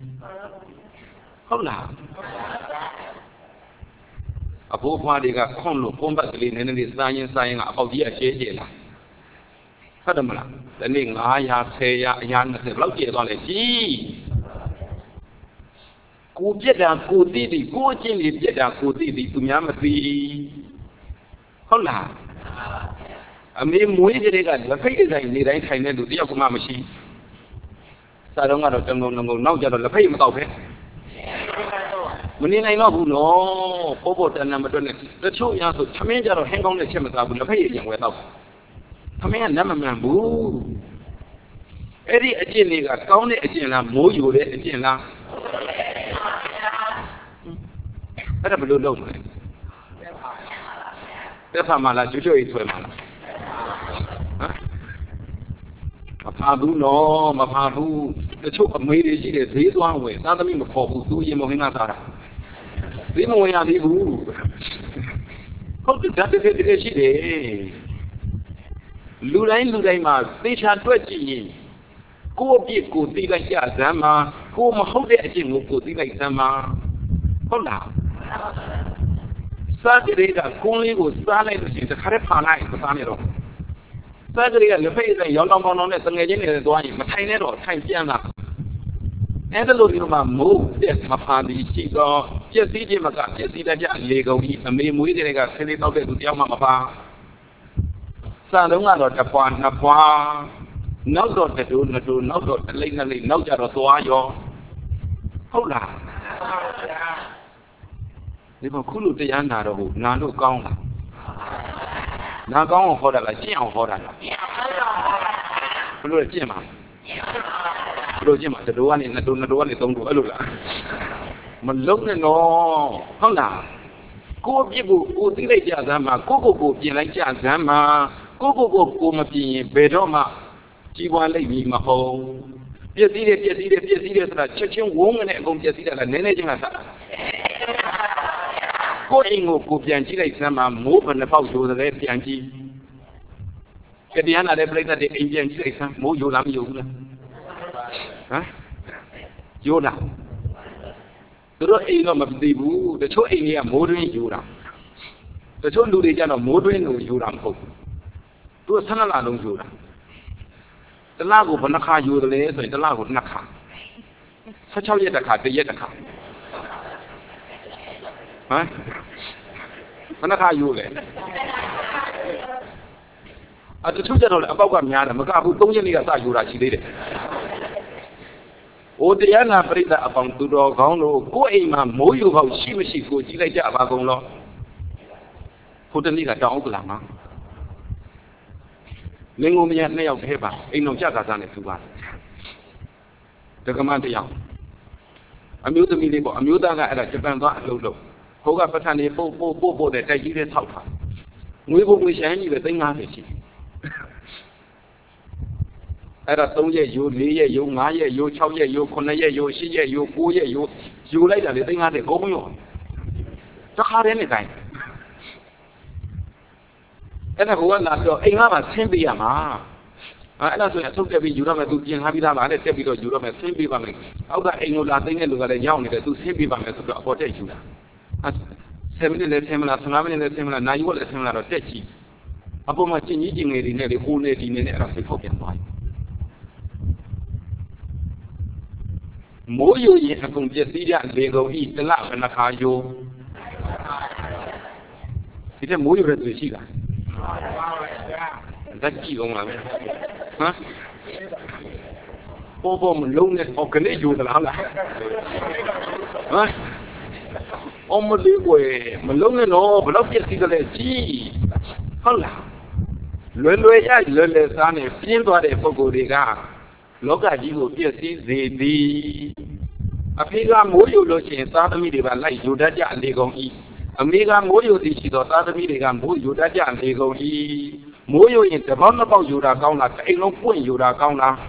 ဟုတ်လားအဖိုးဖွားတွေကခွန်လို့ပုံပတ်ကလေးနည်းနည်းလေးစားရင်ကအပေါက်ကြီးအကျဲလာဟုတ်တယ်မလားဒီနေ့900 1000အရာ20လောက်ကျဲသွားလေကြီးကိုပြက်တာကိုသိသည်ကိုအချင်းကြီးပြက်တာကိုသိသည်သူများမသိဟုတ်လားအမေမွေးကလေးကလက်ဖိတ်တိုင်းနေတိုင်းထိုင်နေသူတယောက်ကမှမရှိစားတော့ကတော့တငုံနောက်ကြတော့လက်ဖိတ်မတော့ပဲမနေနိုင်တော့ဘူးနော်ပေါ်တန်နံပါတ်နဲ့တချို့ရဆိုသမင်းကြတော့ဟင်းကောင်းနဲ့ချက်မစားဘူးလက်ဖိတ်ရင်ဝဲတော့သမင်းကနတ်မမှန်ဘူးအဲ့ဒီအကျင့်တွေကကောင်းတဲ့အကျင့်လားမိုးယူတဲ့အကျင့်လားအဲ့ဒါဘယ်လိုလုပ်မလဲတက်ဖာမလားကျွတ်ရေးဆွဲမလားမဖာဘူးနော်မဖာဘူးတချို့အမေတွေရှိတယ်ဈေးသွားဝင်သားသမီးမခေါ်ဘူးသူရင်မဝင်လာတာဈေးမဝင်ရသေးဘူးဟုတ်တယ်ဒါတကယ်ရှိတယ်လူတိုင်းမှာသေချာတွက်ကြည့်ရင်ကိုယ့်အပြစ်ကိုသိလိုက်ကြစမ်းမှာကိုမဟုတ်တဲ့အကျင့်ကိုသိလိုက်စမ်းမှာဟုတ်လားစားကြတဲ့ကကုန်းလေးကိုစားလိုက်လို့ရှိရင်တခါတည်းဖာလိုက်မစားနဲ့တော့စားကြတဲ့ကလက်ဖက်ရည်ရောင်းတောင်းပေါင်းနဲ့တငယ်ချင်းတွေသွားရင်မထိုင်နဲ့တော့ထိုင်ပြန်လာအဲ့ဒါလို့ဒီမှာမိုးပြက်မဖာပြီးရှိတော့ပြက်စီးခြင်းမကပြက်စီးတတ်ကြလေကုန်ကြီးအမေမွေးတဲ့ကဆင်းလေးတောက်တဲ့သူတယောက်မှမဖာစားတော့ကတော့တစ်ပွားနှစ်ပွားနောက်တော့တူနောက်တော့တလိမ့်နှစ်လိမ့်နောက်ကြတော့သွားရောဟုတ်လားဒီမှာခုလိုတရားနာတော့ဘူးနာလို့ကောင်းလားနာကောင်းအောင်ဟောတာလားကျင့်အောင်ဟောတာလားဘယ်လိုကျင့်မှာဘယ်လိုကျင့်မှာတတော်ကနေ2တော်ကနေ3တော်အဲ့လိုလားမလုံးနဲ့နော်ဟုတ်လားကိုပြစ်ကိုသိလိုက်ကြစမ်းမှာကိုပြင်လိုက်ကြစမ်းမှာကိုမပြင်ရင်ဘယ်တော့မှကြီးပွားလိမ့်မည်မဟုတ်ပြည့်စည်တယ်ဆိုတာချက်ချင်းဝုန်းကနေအကုန်ပြည့်စည်တာလားနည်းနည်းချင်းကစားကိုအိမ်ကိုပြန်ကြည့်လိုက်စမ်းမှာမိုးဘယ်နှပေါက်ရိုးတယ်ပြန်ကြည့်ကြတရားနာတဲ့ပြိဿတွေအိမ်ပြန်ကြည့်လိုက်စမ်းမိုးရိုးလားမရိုးဘူးလားဟမ်ရိုးလားသူတို့အိမ်တော့မသိဘူးတချို့အိမ်တွေကမိုးတွင်းရိုးတာတချို့လူတွေကျတော့မိုးတွင်းကိုရိုးတာမဟုတ်ဘူးသူက12လလုံးရိုးတာတလကိုဘယ်နှခါရိုးတယ်လဲဆိုရင်တလကို2ခါ16ရက်တစ်ခါ1ရက်တစ်ခါဟမ်ဘယ်နှခါရိုးလဲတချို့ကျတော့လည်းအပေါက်ကများတယ်မကဘူး3ရက်လေးကစရိုးတာရှိသေးတယ်ဩတရားနာပရိသတ်အပေါင်းသူတော်ကောင်းတို့ကိုယ့်အိမ်မှာမိုးယူပေါက်ရှိမရှိကိုကြည့်လိုက်ကြပါကုန်လို့ဟိုတနေ့ကတောင်ဥက္ကလာမှာလင်းကုန်မရ2ယောက်ထဲပါအိမ်တော်ကြကားစားနဲ့သူပါဒကမတယောက်အမျိုးသမီးလေးပေါ့အမျိုးသားကအဲ့ဒါဂျပန်သွားအလုပ်လုပ်ဟိုကပဋ္ဌာန်းလေးပို့တဲ့တိုက်ကြီးလေးထောက်ထားငွေပုံငွေရှမ်းကြီးပဲ350ရှိအဲ့ဒါ3ရက်ယူ4ရက်ယူ5ရက်ယူ6ရက်ယူ9ရက်ယူ10ရက်ယူ9ရက်ယူလိုက်တာလေ350ကုန်ရောတခါတည်းနဲ့တိုင်းအဲ့ဒါကလာတော့အိမ်ကမှဆင်းပေးရမှာအဲ့ဒါဆိုရင်အထုပ်တက်ပြီးယူရမယ်သူပြင်ထားပြီးသားပါနဲ့တက်ပြီးတော့ယူရမယ်ဆင်းပေးပါမယ်အောက်ကအိမ်ကိုလာသိတဲ့လူကလည်းရောက်နေတယ်သူဆင်းပေးပါမယ်ဆိုတော့အပေါ်တက်ယူတာ7မိနစ်နဲ့ဆင်းမလား15မိနစ်နဲ့ဆင်းမလားနိုင်ဝက်နဲ့ဆင်းမလားတော့တက်ကြည့်အပေါ်မှာကျင်ကြီးငယ်တွေနဲ့လေဟိုးနေဒီနေနဲ့အဲ့ဒါစိတ်ဖောက်ပြန်သွားပြီမိုးယူရင်အကုန်ပြည့်စည်ကြလေကုန်ဤတလဘယ်နှခါယူဒီတဲ့မိုးယူတဲ့သူရှိလား that key on huh? Over alone and organize you the Lala. Huh? On the way, Malone and all, but not yet cigarette. Gee, holla. Lulway, Lully, son, a field by the Fogodiga. Look at you, yes, the. A pega moyo looking inside the media like you that ya they go eat. A mega moyo dish or other media moyo that ya they go eat. Moyo in the run about you are down like a long point you are down now.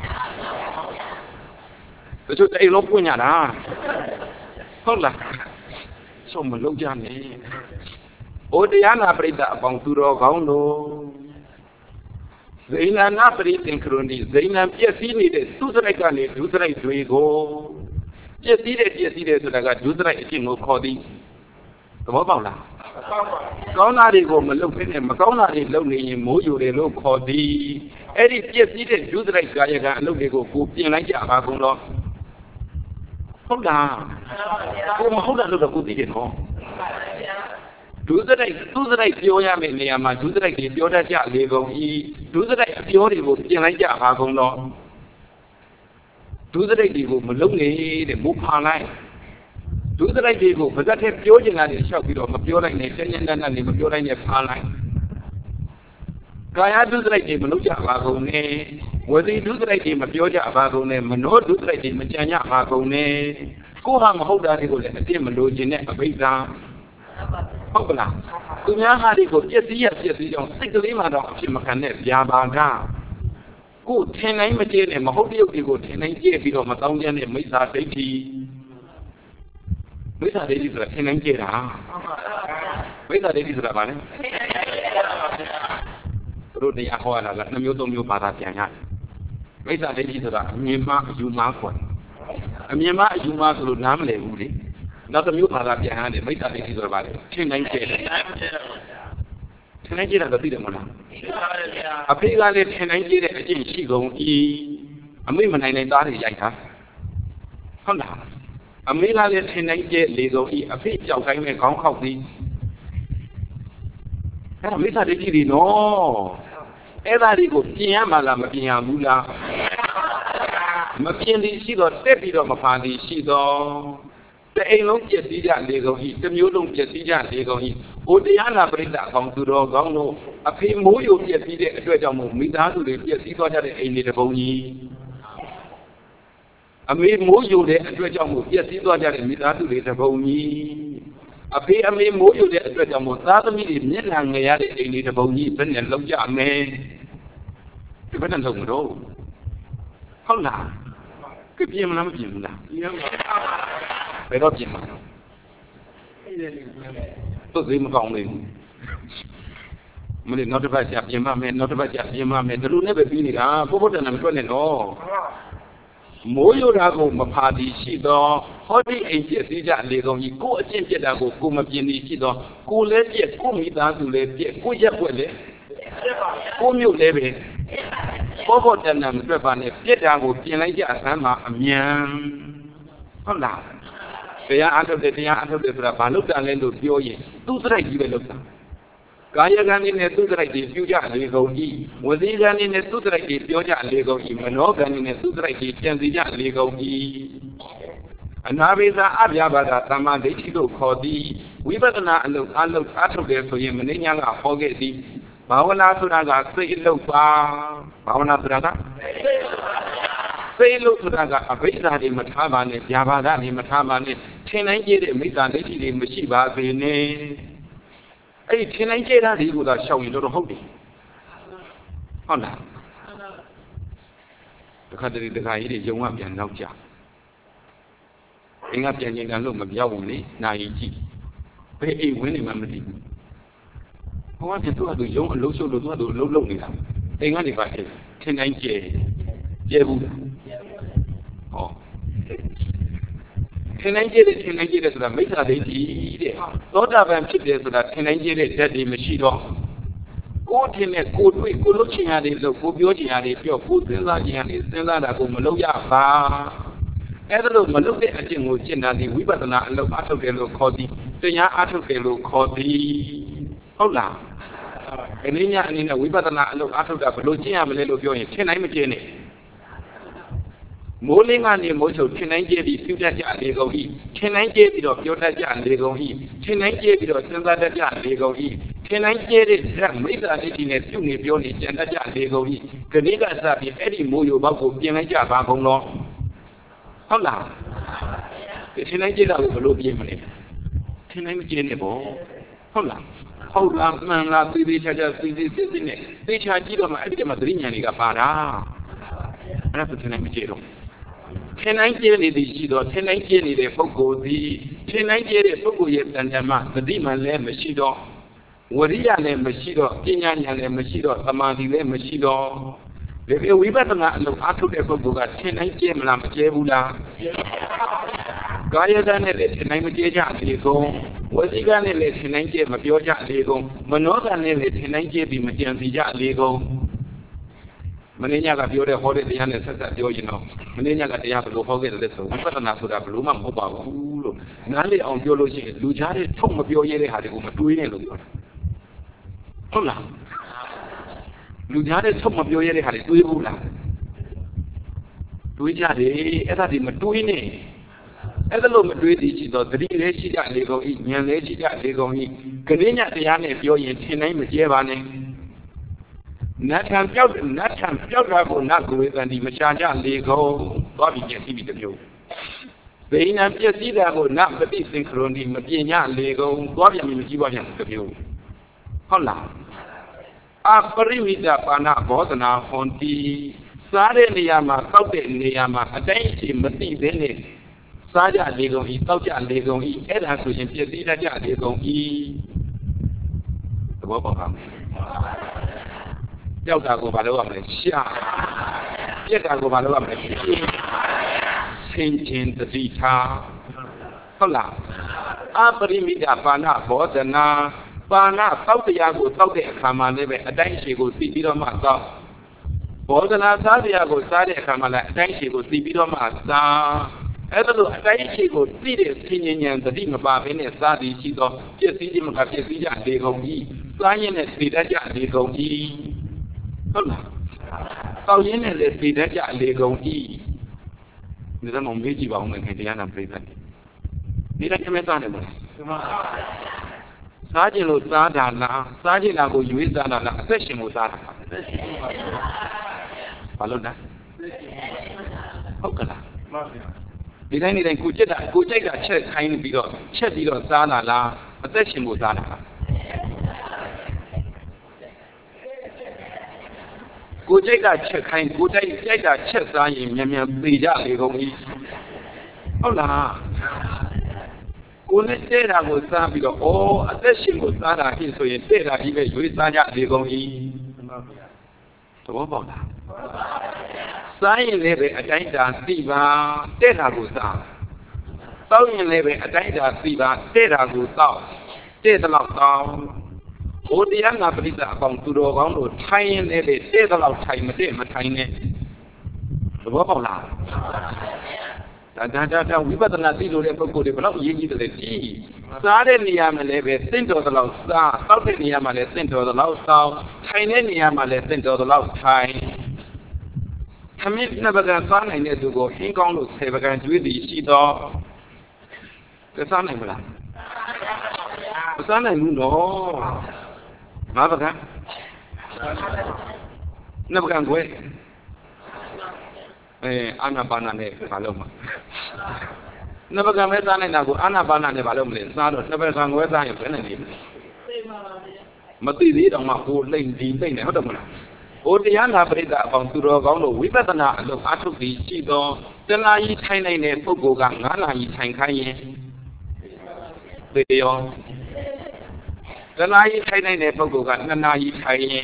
The two a long point at holla. So Malojani. Oh, the Anna Breda Banturo Gauno. Zaina Napri in Crony, Zaina Piasini, Tusarekani, Tusarai to go. Yes, so I got Tusarai in no coding. The Mobala. Gauna de go Malopin and Macona is lonely in Moyo de low coddy. Eddie Piasini, Tusarai Gayaga, and Logo, who feel like Abaculo. Hold on. Hold on to the good in home. Do the right, Pioya Meniama, do the right, Pioda Lego, do the right, Piori will be like Yahagon. Do the right, Malone, the Mupana. Do the right, but that have Piojan and the shop of Piola and the Piola and the Pala. Kaya do the right, Manuja Vagone, whether they do the right, Pioja Vagone, Mano do the right, Machania Vagone, go hang hold that he will let the Malojin a big down. Hola. Kunya hari ko yes yon sikli ma do aphit makan ne bya ba ga ko thin nain ma je ne maဟုတ်တရုပ်တွေကိုထင်နိုင်ကြည့်ပြီးတော့မတောင်းကျမ်းတဲ့မိစ္ဆာဒိဋ္ဌိဆိုတာထင်နိုင်ကြတာမိစ္ဆာဒိဋ္ဌိဆိုတာဘာလဲတို့တရားဟောရတာက2မျိုး3မျိုးဘာသာပြန်ရတယ်မိစ္ဆာဒိဋ္ဌိဆိုတာအမြင်မှားအယူမှားခေါ်တယ်အမြင်မှားအယူမှားဆိုလို့နားမလည်ဘူးလေနောက်တစ်မျိုးဘာသာပြန်ရတယ်မိစ္ဆာဒိဋ္ဌိဆိုတာဘာလဲထင်နိုင်ကြတယ်ထင်နိုင်ကြတာသိတယ်မလားအဖေကလည်းထင်နိုင်ကြတဲ့အကျင့်ရှိကုန်ဤအမေမနိုင်နိုင်သားတွေရိုက်တာဟုတ်လားအမေကလည်းထင်နိုင်ကြလေကုန်ဤအဖေကြောက်တိုင်းမဲ့ခေါင်းခောက်သည်အဲ့ဒါမိစ္ဆာဒိဋ္ဌိတွေနော်အဲ့ဒါတွေကိုပြင်ရမှာလားမပြင်ရဘူးလားမပြင်သည်ရှိတော့တက်ပြီးတော့မဖာသည်ရှိတော့the alone get the legal heat, the mule get the legal heat. Oh, the Anna bring that come to the Gono. A pay more you get the Edward Mida to the Piazza in the Boni. A made more you the Edward Piazza in Mida to the Boni. A pay a made more you the Edward Mozart meeting Nilang in the Boni, Ben and Loja man. The better don't know. Hold on. Could be a number. Phải đó chuyện mà tôi gì mà còn mình nó phải chặt gì mà mình nó luôn nếp bị gì cả có bất nằm chỗ này nó mỗi lúc nào cũng mà phá đi xí đó hỏi đi anh chị đi ra liền còn gì cô trên chị đã cô mà biến đi xí đó cô lấy chị cô mi ta từ lấy chị cô dẹp quên lấy cô miêu lấy về có bất nằm chỗ này chị đã cô biến lấy chị ăn mà miếng không làmတရားအထုတ်တယ်ဆိုတာဘာလို့တန်လဲလို့ပြောရင်သူ့စရိုက်ကြီးပဲလုပ်တာကာယကံနဲ့သူ့စရိုက်ကြီးပြုကြလေကုန်ကြီးဝစီကံနဲ့သူ့စရိုက်ကြီးပြောကြလေကုန်ကြီးမနောကံနဲ့သူ့စရိုက်ကြီးကြံစီကြလေကုန်ကြီးအနာဘိသာအပြာဘာသာသမ္မာဒိဋ္ဌိတို့ခေါ်သည်ဝိပဿနာအထုတ်တယ်ဆိုရင်မင်းညာကဟောခဲ့သည်ဘာဝနာဆိုတာကစိတ်အလုပ်ပါဘာဝနာဆိုတာကစိတ်လို့ဆိုတာကအဘိဓါတွေမထားပါနဲ့ဗျာပါဒတွေမထားပါနဲ့ထင်နိုင်ကြတဲ့မိစ္ဆာဒိဋ္ဌိတွေမရှိပါစေနဲ့အဲ့ဒီထင်နိုင်ကြတာတွေကိုသာရှောင်ရင်တော့ဟုတ်တယ်ဟုတ်လားတခါတည်းတခါကြီးတွေယုံကပြန်နောက်ကြအင်းကပြန်ကျင်တယ်လို့မပြောဘူးလေနာယီကြည့်ဘယ်အိမ်ဝင်နေမှမသိဘူးဟောကသူကသူယုံအလုံးရှုပ်လို့သူကသူအလုံးလုံးနေတာအိမ်ကနေပါထင်နိုင်ကြဘူးဟောထင်နိုင်ကြတယ်ဆိုတာမိစ္ဆာဒိဋ္ဌိတဲ့သောတာပန်ဖြစ်တယ်ဆိုတာထင်နိုင်ကြတဲ့ဓာတ်တွေမရှိတော့ကိုယ်ထင်တဲ့ကိုယ်တွေ့ကိုလုပ်ချင်ရတယ်လို့ကိုပြောချင်ရတယ်ပြောကိုစဉ်းစားချင်ရတယ်စဉ်းစားတာကိုမလုပ်ရပါအဲ့ဒါလို့မလုပ်တဲ့အကျင့်ကိုကျင့်တာဒီဝိပဿနာအလုပ်အထုတ်တယ်လို့ခေါ်သည်တရားအထုတ်တယ်လို့ခေါ်သည်ဟုတ်လား Keninya ini wibadana lo atuda belojinya melelo bioin tenai mejene. Molinga ni mojo tenai jadi sudah jadi gohi. Tenai jadi do bioda jadi gohi. Tenai jadi do senzada jadi gohi. Tenai jadi rak mereka ni dine suni bioni janda jadi gohi. Keniga sabi edi moyo bago biang aja bagong lo. Hola. Tenai jadi do belo biang mana? Tenai mejene bo. Hola. How man la bibi chaja bibi ne bi cha ji do ma ai ma thri nyan ni ka pa da ana so thin nai ma ji do thin nai ji ni di shi do thin nai ji ni de pukko di thin nai ji de pukko ye tan nya ma thati man le ma shi do wariya le ma shi do panya nyan le ma shi do samadhi le ma shi do le wibadana a lo a thuk de pukko ka thin nai ji ma la ma je bu la Gaya dan le thin nai ma je ja di ko Wasiga ne le thin nai je ma pyo ja le ko manoga ne le thin nai je bi ma tian si ja le ko mane nya ka pyo de ho deတရားနဲ့ဆက်ဆက်ပြောရင်တော့မင်းညကတရားဘယ်လိုဟောခဲ့တယ်လဲဆိုဝိပဿနာဆိုတာဘယ်လိုမှမဟုတ်ပါဘူးလို့နားလေအောင်ပြောလို့ရှိရင်လူကြားတဲ့ထုတ်မပြောရတဲ့ဟာတွေကိုမတွေးနဲ့လို့ပြောတာဟုတ်လားလူကြားတဲ့ထုတ်မပြောရတဲ့ဟာတွေတွေးဘူးလားတွေးကြတယ်အဲ့ဒါဒီမတွေးနဲ့အဲ့ဒါလို့မတွေးသေးချင်တော့သတိလေးရှိကြလေကုန်ဤဉာဏ်လေးရှိကြလေကုန်ဤကလေးညတရားနဲ့ပြောရင်ထင်တိုင်းမကျဲပါနဲ့နတ်ထံပြောက်တာကိုနတ်ကိုဝေသန်ဒီမချာကြလေကုန်သွားပြီးပြည့်စည်ပြီးတမျိုးဘိညာပြည့်စည်တာကိုနတ်ပฏิစင်ခရွန်ဒီမပြင်းညလေကုန်သွားပြန်ပြီးမကြည့်ပါပြန်တမျိုးဟုတ်လားအပရိဝိဒပါဏဘောဓနာဟွန်တီစားတဲ့နေရာမှာတောက်တဲ့နေရာမှာအတိုင်းအချိန်မသိသေးနဲ့စားကြလေကုန်ဤတောက်ကြလေကုန်ဤအဲ့ဒါဆိုရင်ပြည့်စည်တတ်ကြလေကုန်ဤသဘောပေါက်ပါမယ်ကြောက်တာကိုဘာလို့ရမလဲရှာပြက်တာကိုဘာလို့ရမလဲဆင်ခြင်တတိထားဟုတ်လားအပရိမိဒပါဏဘောဓနာပါဏတောက်တရားကိုတောက်တဲ့အခါမှာလည်းပဲအတိုင်းရှိကိုသိပြီးတော့မှတောက်ဘောဓနာစားတရားကိုစားတဲ့အခါမှာလည်းအတိုင်းရှိကိုသိပြီးတော့မှစားအဲ့ဒါလို့အတိုင်းရှိကိုသိတဲ့ဆင်ញဉဏ်တတိမပါဘဲနဲ့စားသည်ရှိတော့ပြည့်စည်ခြင်းမကပြည့်စည်ကြလေကုန်ကြီးစားရင်နဲ့သိတတ်ကြလေကုန်ကြီးဟုတ်လားတောက်ရင်းနဲ့လည်းသိတတ်ကြလေကုန်ကြီးဒီတော့မေးကြည့်ပါဦးမယ်ခင်တရားနာပြိဿဒီတိုင်းအမေသားနေမလားစားခြင်းလို့စားတာလားစားခြင်းလားကိုရွေးစားတာလားအသက်ရှင်ကိုစားတာဘာလို့လဲဟုတ်ကလားမှန်ပါဗျာဒီတိုင်းနေတိုင်းကိုကြိုက်တာချက်ခိုင်းပြီးတော့ချက်ပြီးတော့စားတာလားအသက်ရှင်ကိုစားတာလားကိုကြိုက်တာချက်ခိုင်းကိုကြိုက်တာချက်စားရင်မြန်မြန်ပြေကြလေကုန်ပြီဟုတ်လားကိုနဲ့တဲ့တာကိုစားပြီးတော့အသက်ရှင်ကိုစားတာဖြစ်ဆိုရင်တဲ့တာကြီးပဲရွေးစားကြလေကုန်ပြီသဘောပေါက်လားစားရင်လည်းပဲအတိုင်းတာသိပါတဲ့တာကိုစားတောက်ရင်လည်းပဲအတိုင်းတာသိပါတဲ့တာကိုတောက်တဲ့တလောက်တောက်ဘုရားနာပရိသတ်အပေါင်းသူတော်ကောင်းတို့ထိုင်ရင်လည်းပဲတဲ့တလောက်ထိုင်မတဲ့မထိုင်နဲ့သဘောပေါက်လားဒါဝိပဿနာသိလို့တဲ့ပုဂ္ဂိုလ်တွေဘယ်လောက်အရေးကြီးတယ်လဲကြည့်စားတဲ့နေရာမှာလည်းပဲသင့်တော်သလောက်စားတောက်တဲ့နေရာမှာလည်းသင့်တော်သလောက်တောက်ထိုင်တဲ့နေရာမှာလည်းသင့်တော်သလောက်ထိုင်သမီးနှစ်ပကံစားနိုင်တဲ့သူကိုဟင်းကောင်းလို့10ပကံကျွေးသည်ရှိတော့စားနိုင်မလားမစားနိုင်ဘူးနော်5ပကံနှစ်ပကံကိုအာနာပါနာနဲ့ဘာလို့မနှစ်ပကံပဲစားနိုင်တာကိုအာနာပါနာနဲ့ဘာလို့မလဲစားတော့နှစ်ပကံကိုစားရင်ဘယ်နဲ့နေမသိသေးတော့မှကိုလိမ့်ဒီလိမ့်နေဟုတ်တယ်မလားဘုရားနာပရိသတ်အပေါင်းသူတော်ကောင်းတို့ဝိပဿနာအလုပ်အားထုတ်ပြီးရှိတော့တဏှာကြီးထိုင်နိုင်တဲ့ပုဂ္ဂိုလ်က9နာရီထိုင်ခိုင်းရင်သေရောတဏှာကြီးထိုင်နိုင်တဲ့ပုဂ္ဂိုလ်က2နာရီထိုင်ရင်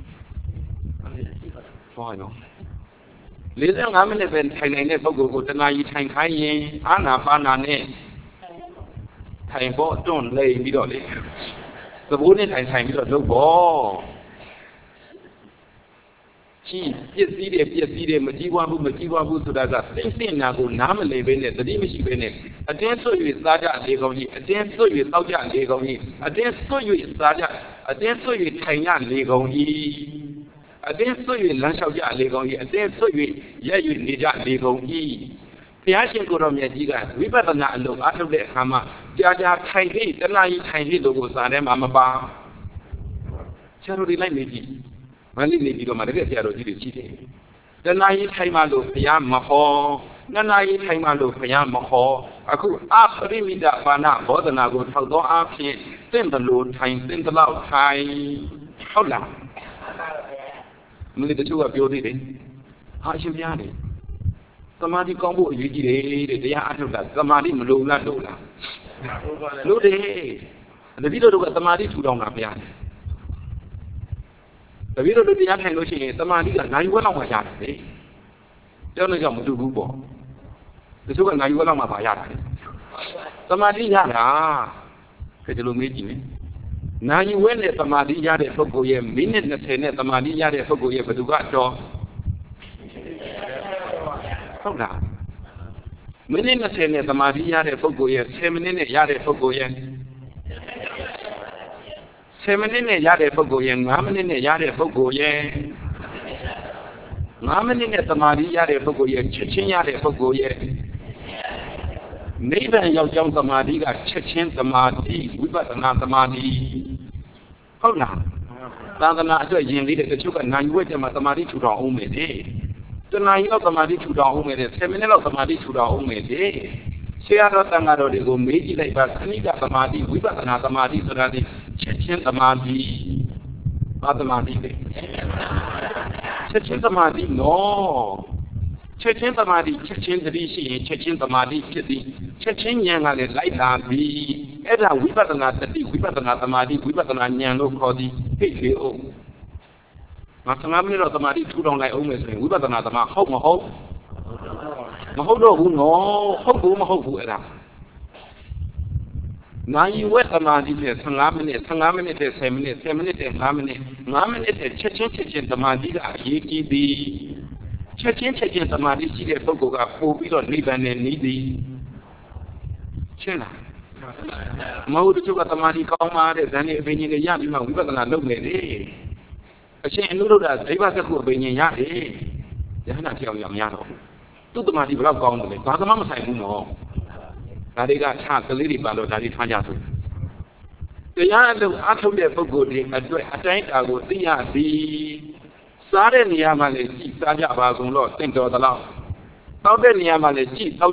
သွားရော45မိနစ်ပဲထိုင်နိုင်တဲ့ပုဂ္ဂိုလ်ကိုတဏှာကြီးထိုင်ခိုင်းရင်အာနာပါနာနဲ့ထိုင်ဖို့အတွန်းလိမ့်ပြီးတော့လေသဘောနဲ့ထိုင်ပြီးတော့လုပ်ဖို့ကြီးပြည့်စည်တယ်မကြီးပွားဘူးဆိုတာကသိနာကိုနားမလည်ဘဲနဲ့သတိမရှိဘဲနဲ့အတင်းဆွတ်၍စားကြလေကောင်းကြီးအတင်းဆွတ်၍တောက်ကြလေကောင်းကြီးအတင်းဆွတ်၍စားကြအတင်းဆွ၍ထိုင်ရလေကုန်၏အတင်းဆွ၍လမ်းလျှောက်ကြလေကုန်၏အတင်းဆွ၍ရက်၍နေကြလေကုန်၏ဘုရားရှင်ကိုတော်မြတ်ကြီးကဝိပဿနာအလုပ်အားထုတ်တဲ့အခါမှာကြာထိုင်ပြီးတဏှာကြီးထိုင်ပြီးလို့ကိုစာထဲမှာမပါဆရာတို့ဒီလိုက်နေကြည့်မလေးနေပြီးတော့မှတကယ်ဆရာတို့ကြီးတွေရှိတယ်တဏှာကြီးထိုင်မှလို့ဘုရားမဟောနှစ်နာရီထိုင်မှလို့ဘုရားမဟောအခုအပရိမိတပါဏဘောဓနာကိုထောက်သောအားဖြင့်သင်တယ်လို့ထိုင်သင်တယ်လို့ထိုင်ဟုတ်လားမင်းတို့ကပြောသေးတယ်ဟာအရှင်ဘုရားလေသမာဓိကောင်းဖို့အရေးကြီးတယ်တဲ့တရားအထုတ်တာသမာဓိမလိုလားလို့လားလို့တယ်တပည့်တော်တို့ကသမာဓိထူထောင်တာဘုရားတပည့်တော်တို့တရားထိုင်လို့ရှိရင်သမာဓိကနိုင်ဝက်လောက်မှရတယ်လေကျောင်းနဲ့ကြောင့်မတူဘူးပေါ့တချို့ကနိုင်ဝက်လောက်မှပါရတာလေသမာဓိရတာကဲဒီလိုမေးကြည့်မယ်နိုင်ဝက်နဲ့သမာဓိရတဲ့ပုဂ္ဂိုလ်ရဲ့မိနစ်20နဲ့သမာဓိရတဲ့ပုဂ္ဂိုလ်ရဲ့ဘယ်သူကတော့ဟုတ်လားမိနစ်20နဲ့သမာဓိရတဲ့ပုဂ္ဂိုလ်ရဲ့10မိနစ်နဲ့ရတဲ့ပုဂ္ဂိုလ်ရဲ့10မိနစ်နဲ့ရတဲ့ပုဂ္ဂိုလ်ရဲ့5မိနစ်နဲ့ရတဲ့ပုဂ္ဂိုလ်ရဲ့5မိနစ်နဲ့သမာဓိရတဲ့ပုဂ္ဂိုလ်ရဲ့ချက်ချင်းရတဲ့ပုဂ္ဂိုလ်ရဲ့နိဗ္ဗာန်ရောက်ကြောင်းသမာဓိကချက်ချင်းသမာဓိဝိပဿနာသမာဓိဟုတ်လားသာသနာအတွက်ယဉ်လေးတဲ့တချို့ကနိုင်ဝက်တဲ့မှာသမာဓိထူထောင်အောင်မယ်တဲ့တဏှာကြီးလောက်သမာဓိထူထောင်အောင်မယ်တဲ့10မိနစ်လောက်သမာဓိထူထောင်အောင်မယ်တဲ့ဆရာတော်တန်ဃာတော်တွေကိုမေးကြည့်လိုက်ပါခဏိကသမာဓိဝိပဿနာသမာဓိဆိုတာဒီချက်ချင်းသမာဓိဘာသမာဓိလဲချက်ချင်းသမာဓိနော်ချက်ချင်းသမာဓိချက်ချင်းသတိရှိရင်ချက်ချင်းသမာဓိဖြစ်သည်ချက်ချင်းဉာဏ်ကလည်းလိုက်လာပြီအဲ့ဒါဝိပဿနာတတိဝိပဿနာသမာဓိဝိပဿနာဉာဏ်လို့ခေါ်သည်ဟိတ်လေအောင်ငါ15မိနစ်တော့သမာဓိထူထောင်လိုက်အောင်မယ်ဆိုရင်ဝိပဿနာသမားဟုတ်မဟုတ်မဟုတ်တော့ဘူးနော်ဟုတ်ဘူးမဟုတ်ဘူးအဲ့ဒါနိုင်ဝက်သမာဓိနဲ့15မိနစ်15မိနစ်နဲ့10မိနစ်10မိနစ်နဲ့5မိနစ်5မိနစ်နဲ့ချက်ချင်းသမာဓိကအရေးကြီးသည်ချက်ချင်းသမာဓိရှိတဲ့ပုဂ္ဂိုလ်ကပို့ပြီးတော့နိဗ္ဗာန်နဲ့နီးသည်ရှင်းလားမဟုတ်တချို့ကသမာဓိကောင်းပါတဲ့ဇန်နေအပင်ကြီးတွေရပြီးမှဝိပဿနာလုပ်နေတယ်အရှင်အနုရုဒ္ဓဒိဗ္ဗစကုအပင်ကြီးရတယ်ယဟနာပြောင်းရမရတော့သူ့သမာဓိဘယ်တော့ကောင်းတယ်လဲဘာမှမဆိုင်ဘူးနော်ဒါတွေကခြားကလေးတွေပါလို့ဒါတွေထားကြဆိုတရားအလုပ်အထုတ်တဲ့ပုဂ္ဂိုလ်တွေအတွက်အတိုင်းအတာကိုသိရသည်စားတဲ့နေရာမှာလည်းကြည်စားကြပါကုန်တော့တင့်တော်သလောက်တောက်တဲ့နေရာမှာလည်းကြည်တောက်